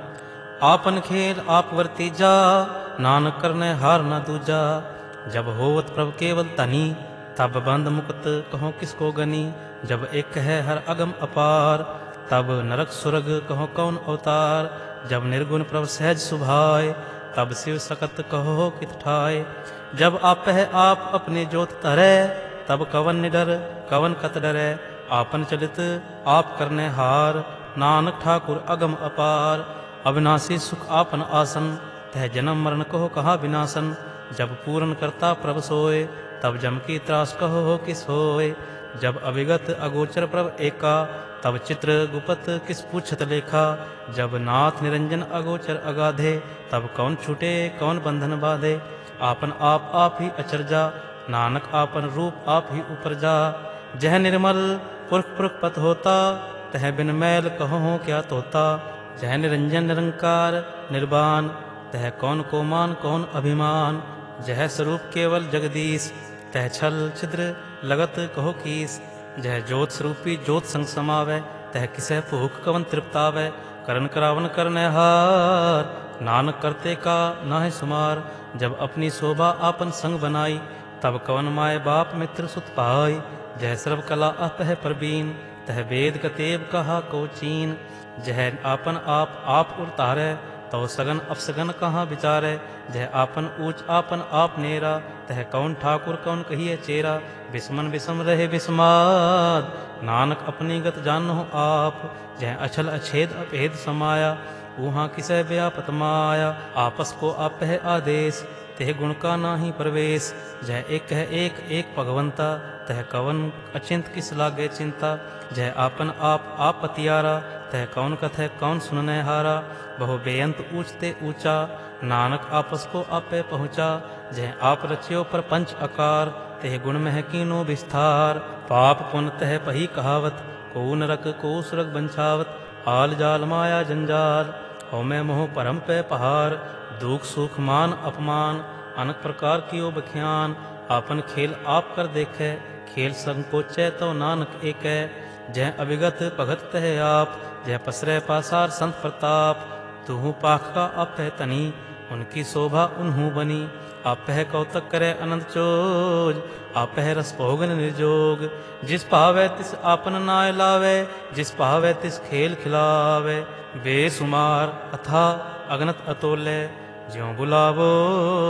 Speaker 1: आपन खेल आप वर्तीजा, नानक करने हार न दूजा। जब होवत प्रभ केवल तनी, तब बंद मुक्त कहो किसको गनी। जब एक है हर अगम अपार, तब नरक सुरग कहो कौन अवतार। जब निर्गुण प्रभ सहज सुभाय, तब शिव सकत कहो कित ठाय। जब आप है आप अपने जोत तरै, तब कवन निडर कवन कत डरै। आपन चलित आप करने हार, नानक ठाकुर अगम अपार। अविनाशी सुख आपन आसन, तह जन्म मरण कहो कहा विनाशन। जब पूर्ण करता प्रभ सोए, तब जम की त्रास कहो हो किस होए। जब अविगत अगोचर प्रभ एका, तब चित्र गुपत किस पूछत लेखा। जब नाथ निरंजन अगोचर अगाधे, तब कौन छूटे कौन बंधन बाधे। आपन आप ही अचरजा, नानक आपन रूप आप ही उपरजा। जह निर्मल पुरख पुरख पत होता, तह बिन मैल कहो हो क्या तोता। जह निरंजन निरंकार निर्वाण, तह कौन को मान कौन अभिमान। जह स्वरूप केवल जगदीश, तह छल छिद्र लगत कहो कीस। जह ज्योत स्वरूपी ज्योत संग समावै, तह किसै भूख कवन तृप्तावै। करन करावन करने हार, नानक करते का नाहि सुमार। जब अपनी शोभा आपन संग बनाई, तब कवन माय बाप मित्र सुत पाई। जह सर्व कला आप है प्रवीण, तह वेद कतेब कहा को चीन। जह आपन आप उतारै, तो सगन अपसगन कहाँ विचारै। जह आपन ऊंच आपन आप नेरा, तह कौन ठाकुर कौन कहिए चेरा। बिस्मन बिसम रहे बिस्माद, नानक अपनी गत जानो आप। जह अछल अछेद अभेद समाया, वहाँ किसै व्यापत माया। आपस को आप है आदेश, तह गुण का नाही प्रवेश। जह एक है एक भगवंता, तह कवन अचिंत किस लागे चिंता। जह आपन आप पतियारा, तह कौन कथ है कौन सुनने हारा। बहु बेअंत ऊंचते ऊंचा, नानक आपस को आपे पहुँचा। जह आप रचियो प्रपंच आकार, तह गुण में कीनो विस्तार। पाप पुण्य तह पही कहावत, को नरक को सुरग बंछावत। आल जाल माया जंजाल, हो मैं मोह परम पे पहार। दुख सुख मान अपमान, अनेक प्रकार कियो बख्यान। आपन खेल आप कर देखे, खेल संकोचै तो नानक एकै। जह अविगत भगत तह आप, जह पसरै पासार संत प्रताप। तुहु पाख का आप है तनी, उनकी शोभा उन्हू बनी। आप है कौतक करे अनंत चोज, आप है रस भोगन निर्जोग। जिस पावे तिस आपन नाय लावे, जिस पावे तिस खेल खिलावे। बेसुमार अथा अगनत अतोले, ज्यों बुलावो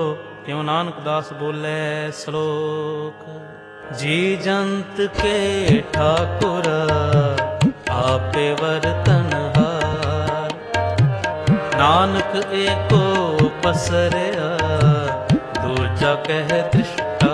Speaker 1: त्यों नानक दास बोले श्लोक। जी जंत के ठाकुर आपे वर्तनहार, नानक एको पसरया दूजा कह दृष्टा।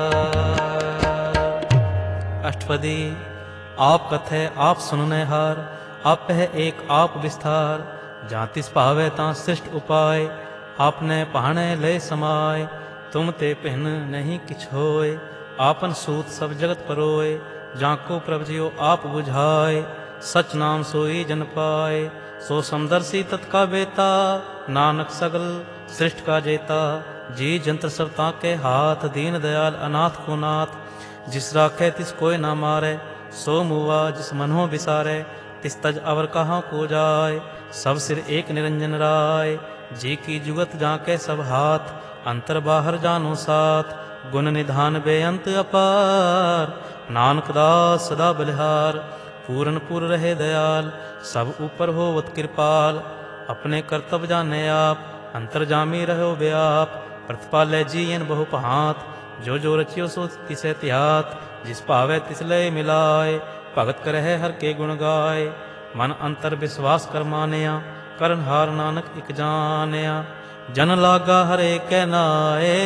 Speaker 1: अष्टपदी। आप कथै आप सुनने हार, आप है एक आप विस्तार। जहाँ तिस भावै तां सृष्ट उपाय, आपने पहाने लय समाय। तुम ते भिन्न नहीं किछ होय, आपन सूत सब जगत परोय। जाको प्रभ जियो आप बुझाए, सच नाम सोई जन पाए। सो समदर्शी तत्का बेता, नानक सगल सृष्ट का जेता। जी जंत्र सब ताके हाथ, दीन दयाल अनाथ को नाथ। जिस राखे तिस कोय ना मारे, सो मुआ जिस मनो बिसारे। तिस तज अवर कहाँ को जाय, सब सिर एक निरंजन राय। जी की जुगत जाके सब हाथ, अंतर बाहर जानो साथ। गुण निधान बेअंत अपार, नानक दास सदा बलिहार। पूरन पुर रहे दयाल, सब ऊपर होवत कृपाल। अपने कर्तव्य जाने आप, अंतर्जामी रहो व्याप। प्रतिपालै जीयन बहु भांत, जो जो रचियो सो तिसै त्यात। जिस भावै तिस लय मिलाय, भगत करह हर के गुण गाय। मन अंतर विश्वास कर मानया, करनहार नानक इक जानिया। जन लागा हरे कै नाए,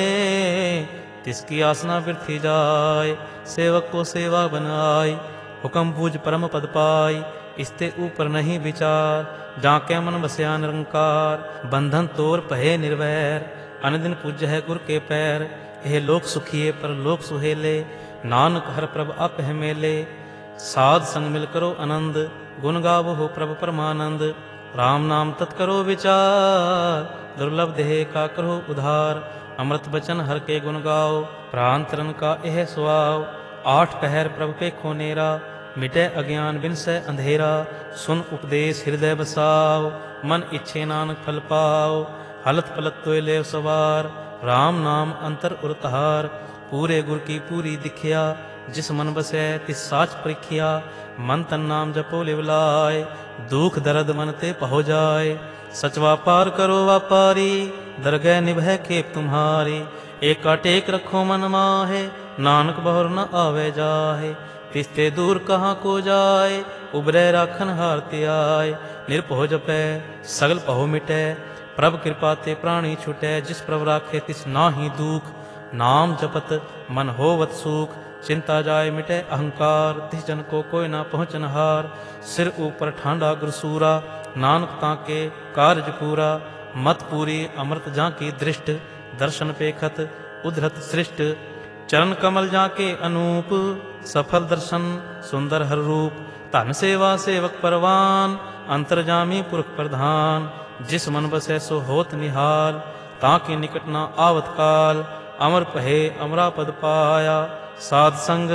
Speaker 1: तिसकी आसना बिरथी जाय। सेवक को सेवा बनाई, हुक्म बूझ परम पद पाई। इसते ऊपर नहीं विचार, जाके मन बसया निरंकार। बंधन तोर पहे निर्वैर, अनदिन पूज है गुर के पैर। यह लोक सुखिए पर लोक सुहेले, नानक हर प्रभ आप है मेले। साध संग मिल करो आनंद, गुण गावो हो प्रभ परमानंद। राम नाम तत् करो विचार, दुर्लभ देह का करो उधार। अमृत बचन हर के गुण गाओ, प्रांतरन का यह सुआव। आठ पहर प्रभ पे खोनेरा, मिटे अज्ञान बिन से अंधेरा। सुन उपदेश हृदय बसाओ, मन इच्छे नानक फल पाओ। हलत पलत तोय लेव सवार, राम नाम अंतर उरतहार। पूरे गुर की पूरी दिखिया, जिस मन बसै तिस साच परिखिया। मन तन नाम जपो लिवलाय, दुख दर्द मन ते पहो जाय। सच व्यापार करो व्यापारी, दरगह निभै खेप तुम्हारी। एका टेक रखो मन माहे, नानक बहुर न आवे जाहे। तिसते दूर कहाँ को जाय, उबरै राखन हार ते आय। निरभो जपै सगल पहो मिटै, प्रभ कृपा ते प्राणी छुटै। जिस प्रभ राखे तिस नाहि दुख, नाम जपत मन होवत सुख। चिंता जाय मिटे अहंकार, तिस जन को कोई ना पहुँचन हार। सिर ऊपर ठांडा गुरसूरा, नानक ताके कार्य पूरा। मत पूरी अमृत जाकी दृष्ट, दर्शन पेखत उधरत सृष्ट। चरण कमल जाके अनूप, सफल दर्शन सुंदर हर रूप। धन सेवा सेवक परवान, अंतर्जामी पुरख प्रधान। जिस मन बसै सो होत निहाल, ताके निकट न आवत काल। अमर पहे अमरा पद पाया, साध संग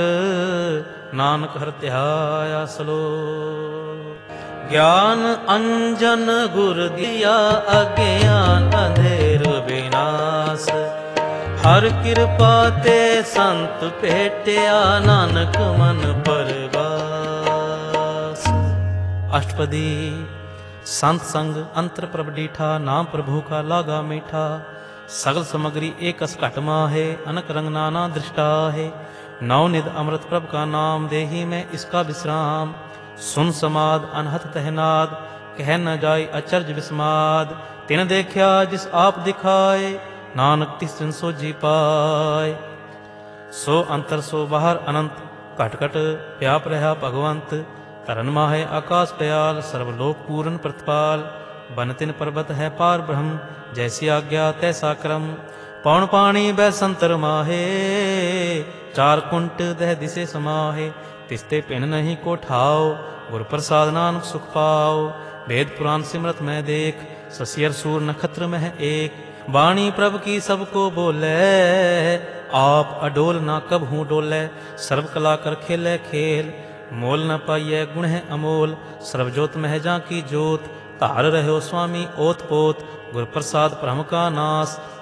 Speaker 1: नानक हर ध्याया। श्लोक। ज्ञान अंजन गुर दिया, अज्ञान अंधेर विनाश। हर कृपा ते संत भेटिया, नानक मन परवास। अष्टपदी। संत संग अंतर प्रभ डीठा, नाम प्रभु का लागा मीठा। सगल सामग्री एकस घट माहे, अनक रंग नाना दृष्टा है। नवनिध अमृत प्रभ का नाम, देही में इसका विश्राम। सुन समाद अनहत तहनाद, कह न जाय अचर्ज विस्माद। तिन देखा जिस आप दिखाए, नानक तिस दिन सो जी पाए। सो अंतर सो बाहर अनंत, घट घट व्याप रहा भगवंत। धरन माहे आकाश पयाल, सर्वलोक पूर्ण प्रतिपाल। बन तिन पर्वत है पार ब्रह्म, जैसी आज्ञा तैसा क्रम। पौन पाणी बै संतर माहे, चार कुंट दह दिसे समाहे। तिसते पिन नहीं को ठाओ, गुर प्रसाद नानक सुख पाओ। वेद पुराण सिमरत में देख, ससियर सूर नक्षत्र में एक। वाणी प्रभ की सबको बोले, आप अडोल ना कब हूँ डोले। सर्व कला कर खेले खेल, मोल न पाइय गुण है अमोल। सर्वजोत मह जा की जोत, धार रहो स्वामी ओत पोत। गुर प्रसाद ब्रह्म का नाश,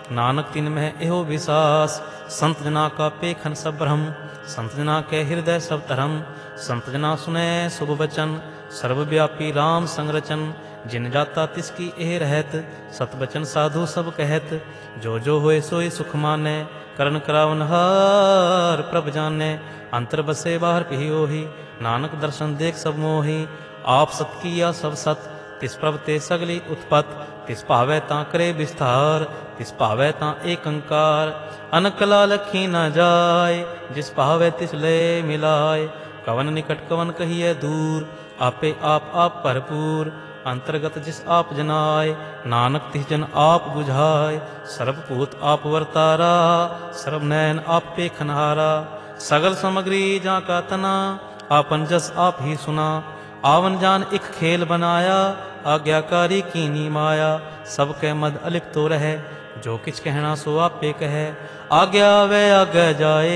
Speaker 1: नानक तिन मह एहो विसास। संत जना का पेखन सब ब्रह्म, संत जना के हृदय सब धर्म। संत जना सुनै शुभ वचन, सर्वव्यापी राम संग रचन। जिन जाता तिसकी एह रहत, सत बचन साधु सब कहत। जो जो होए सोई सुख मानै, करन करावन हार प्रभ जानै। अंतर बसे बाहर पिही ओही, नानक दर्शन देख सब मोही। आप सत किया सब सत, तिस प्रभ ते सगली उत्पत। तिस भावै तां करे विस्तार, तिस भावै तां एक अंकार। अनकला लखी न जाय, जिस भावै तिस लय मिलाय। कवन निकट कवन कहिए दूर, आपे आप भरपूर। अंतर्गत जिस आप जनाय, नानक तिस जन आप बुझाय। सर्वभूत आप वर्तारा, सर्व नैन आप पेखनहारा। सगल सामग्री जा का तना, आपन जस आप ही सुना। आवन जान इक खेल बनाया, आज्ञाकारी कीनी माया। सब कै मद अलिप तो रहे, जो किछ कहना सो आपे कहे। आज्ञा आवे आगे जाए,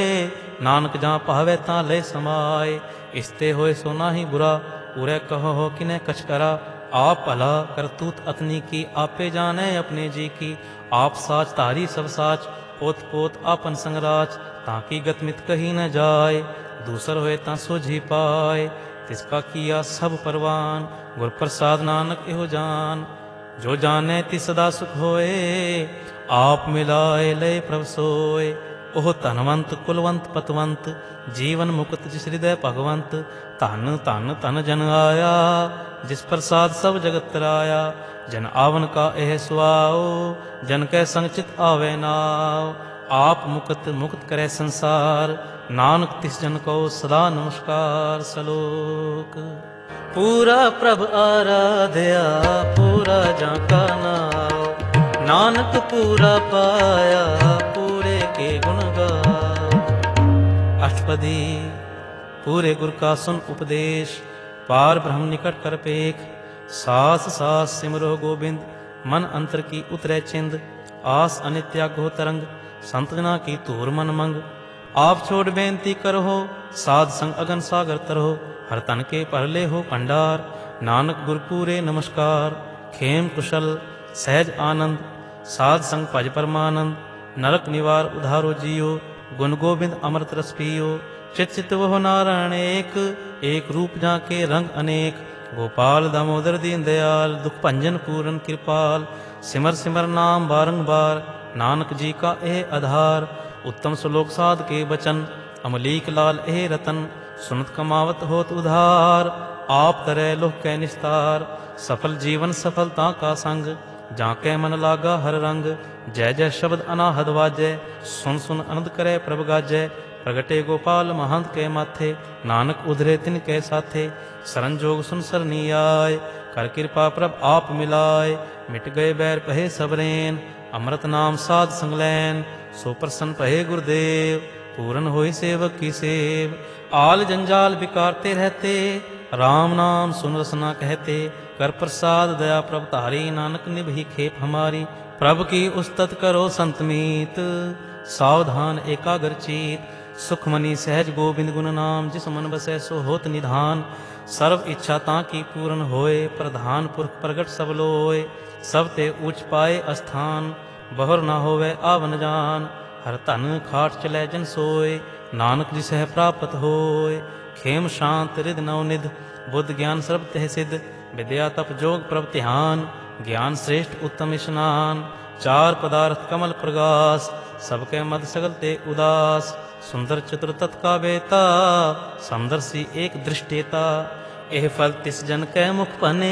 Speaker 1: नानक जहाँ पावे तां ले समाए। इसते होए सो नाही बुरा, उरे कहो हो किने कछ करा। आप भला करतूत अतनी की, आपे जाने अपने जी की। आप साच तारी सब साच, पोत पोत आपन संगराच। ताकि गतमित कही न जाय, दूसर होए तां सोझी पाए। तिसका किया सब परवान, गुर प्रसाद नानक एहो जान। जो जाने तिस सदा सुख होए, आप मिलाए लय प्रभ सोए। ओह धनवंत कुलवंत पतवंत, जीवन मुकुत जिस हृदय भगवंत। धन धन धन जन आया, जिस प्रसाद सब जगत तराया। जन आवन का एह सुआओ, जन कै संग चित आवे नाव। आप मुक्त मुक्त करे संसार, नानक तिस जन को सदा नमस्कार। सलोक पूरा प्रभ आराध्या, पूरा जाका नाव। नानक पूरा पाया, पूरे के गुण गाओ। अष्टपदी पूरे गुर का सुन उपदेश, पार ब्रह्म निकट कर पेख। सास सास सिमरो गोबिंद, मन अंतर की उतरे चिंद। आस अनित्यागो तरंग, संत जना की धूर मन मंग। आप छोड़ बेनती करहो, साध संग अगन सागर तरहो। हर तन के पर ले हो भंडार, नानक गुरपूरे नमस्कार। खेम कुशल सहज आनंद, साध संग भज परमानंद। नरक निवार उधारो जियो, गुण गोबिंद अमृत रस पियो। चित चित वह नारायण एक, एक रूप जाके रंग अनेक। गोपाल दामोदर दीन दयाल, दुख भंजन पूरन कृपाल। सिमर सिमर नाम बारंबार, नानक जी का एह आधार। उत्तम श्लोक साध के बचन, अमलीक लाल एह रतन। सुनत कमावत होत उधार, आप तरै लोह कै निस्तार। सफल जीवन सफलता का संग, जाके मन लागा हर रंग। जय जय शब्द अनाहद वाजै, सुन सुन आनंद करे प्रभ गाजै। प्रगटे गोपाल महंत के माथे, नानक उधरे तिन के साथे। सरन जोग सुन सरनी आय, कर कृपा प्रभ आप मिलाय। मिट गए बैर पहे सबरेन, अमृत नाम साध संग लैन। सो प्रसन्न पहे गुरुदेव, पूरन होई सेवक की सेव। आल जंजाल बिकारते रहते, राम नाम सुन रसना कहते। कर प्रसाद दया प्रभ तारी, नानक निभही खेप हमारी। प्रभ की उस्तत करो संत मीत, सावधान एकाग्र चीत। सुखमनी सहज गोबिंद गुण नाम, जिस मन बसै सो होत निधान। सर्व इच्छा ताकी पूर्ण होए, प्रधान पुरख प्रगट सब लोय। सब ते ऊंच पाए अस्थान, बहुर न होवे आवन जान। हर धन खाट चलै जन सोय, नानक जिसह प्राप्त होय। खेम शांत रिद नवनिध, बुद्ध ज्ञान सर्ब तह सिद्ध। विद्या तप जोग प्रभ ध्यान, ज्ञान श्रेष्ठ उत्तम स्नान। चार पदार्थ कमल प्रगास, सबके मद सगल ते उदास। सुंदर चतुर तत्का बेता, समदर्शी एक दृष्टेता। एह फल तिस जन कै मुख बने,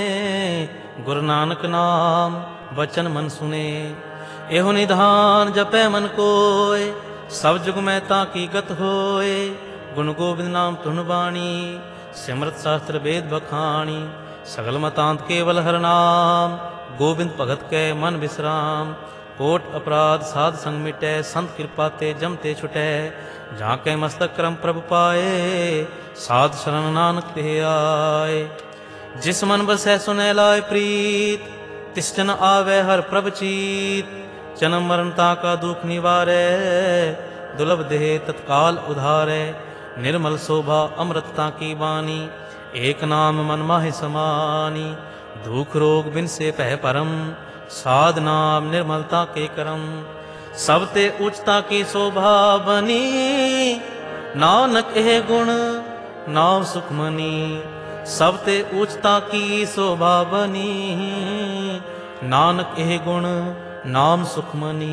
Speaker 1: गुरु नानक नाम बचन मन सुने। एहो निधान जपै मन कोय, सब जुग में ताकी गत होय। गुण गोबिंद नाम तुन बाणी, सिमरत शास्त्र वेद बखाणी। सगल मतांत केवल हर नाम, गोबिंद भगत कै मन विश्राम। कोट अपराध साध संग मिटै, संत कृपा ते जमते छुटै। झाँकै मस्तक क्रम प्रभ पाए, साध शरण नानक ते आए। जिस मन बसै सुनै लाय प्रीत, तिस जन आवे हर प्रभ चीत। जन्म मरणता का दुख निवारै, दुर्लभ देह तत्काल उधारै। निर्मल शोभा अमृतता की बानी, एक नाम मन माहि समानी। दुख रोग बिन से पह परम, साध नाम निर्मलता के करम, सब ते उचता की शोभा बनी। नानक एह गुण नाम सुखमनी, सब ते उचता की शोभा बनी। नानक एह गुण नाम सुखमनी।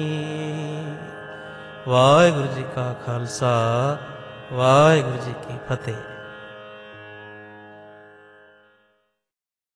Speaker 1: वाहिगुरु जी का खालसा, वाहिगुरु जी की फतेह।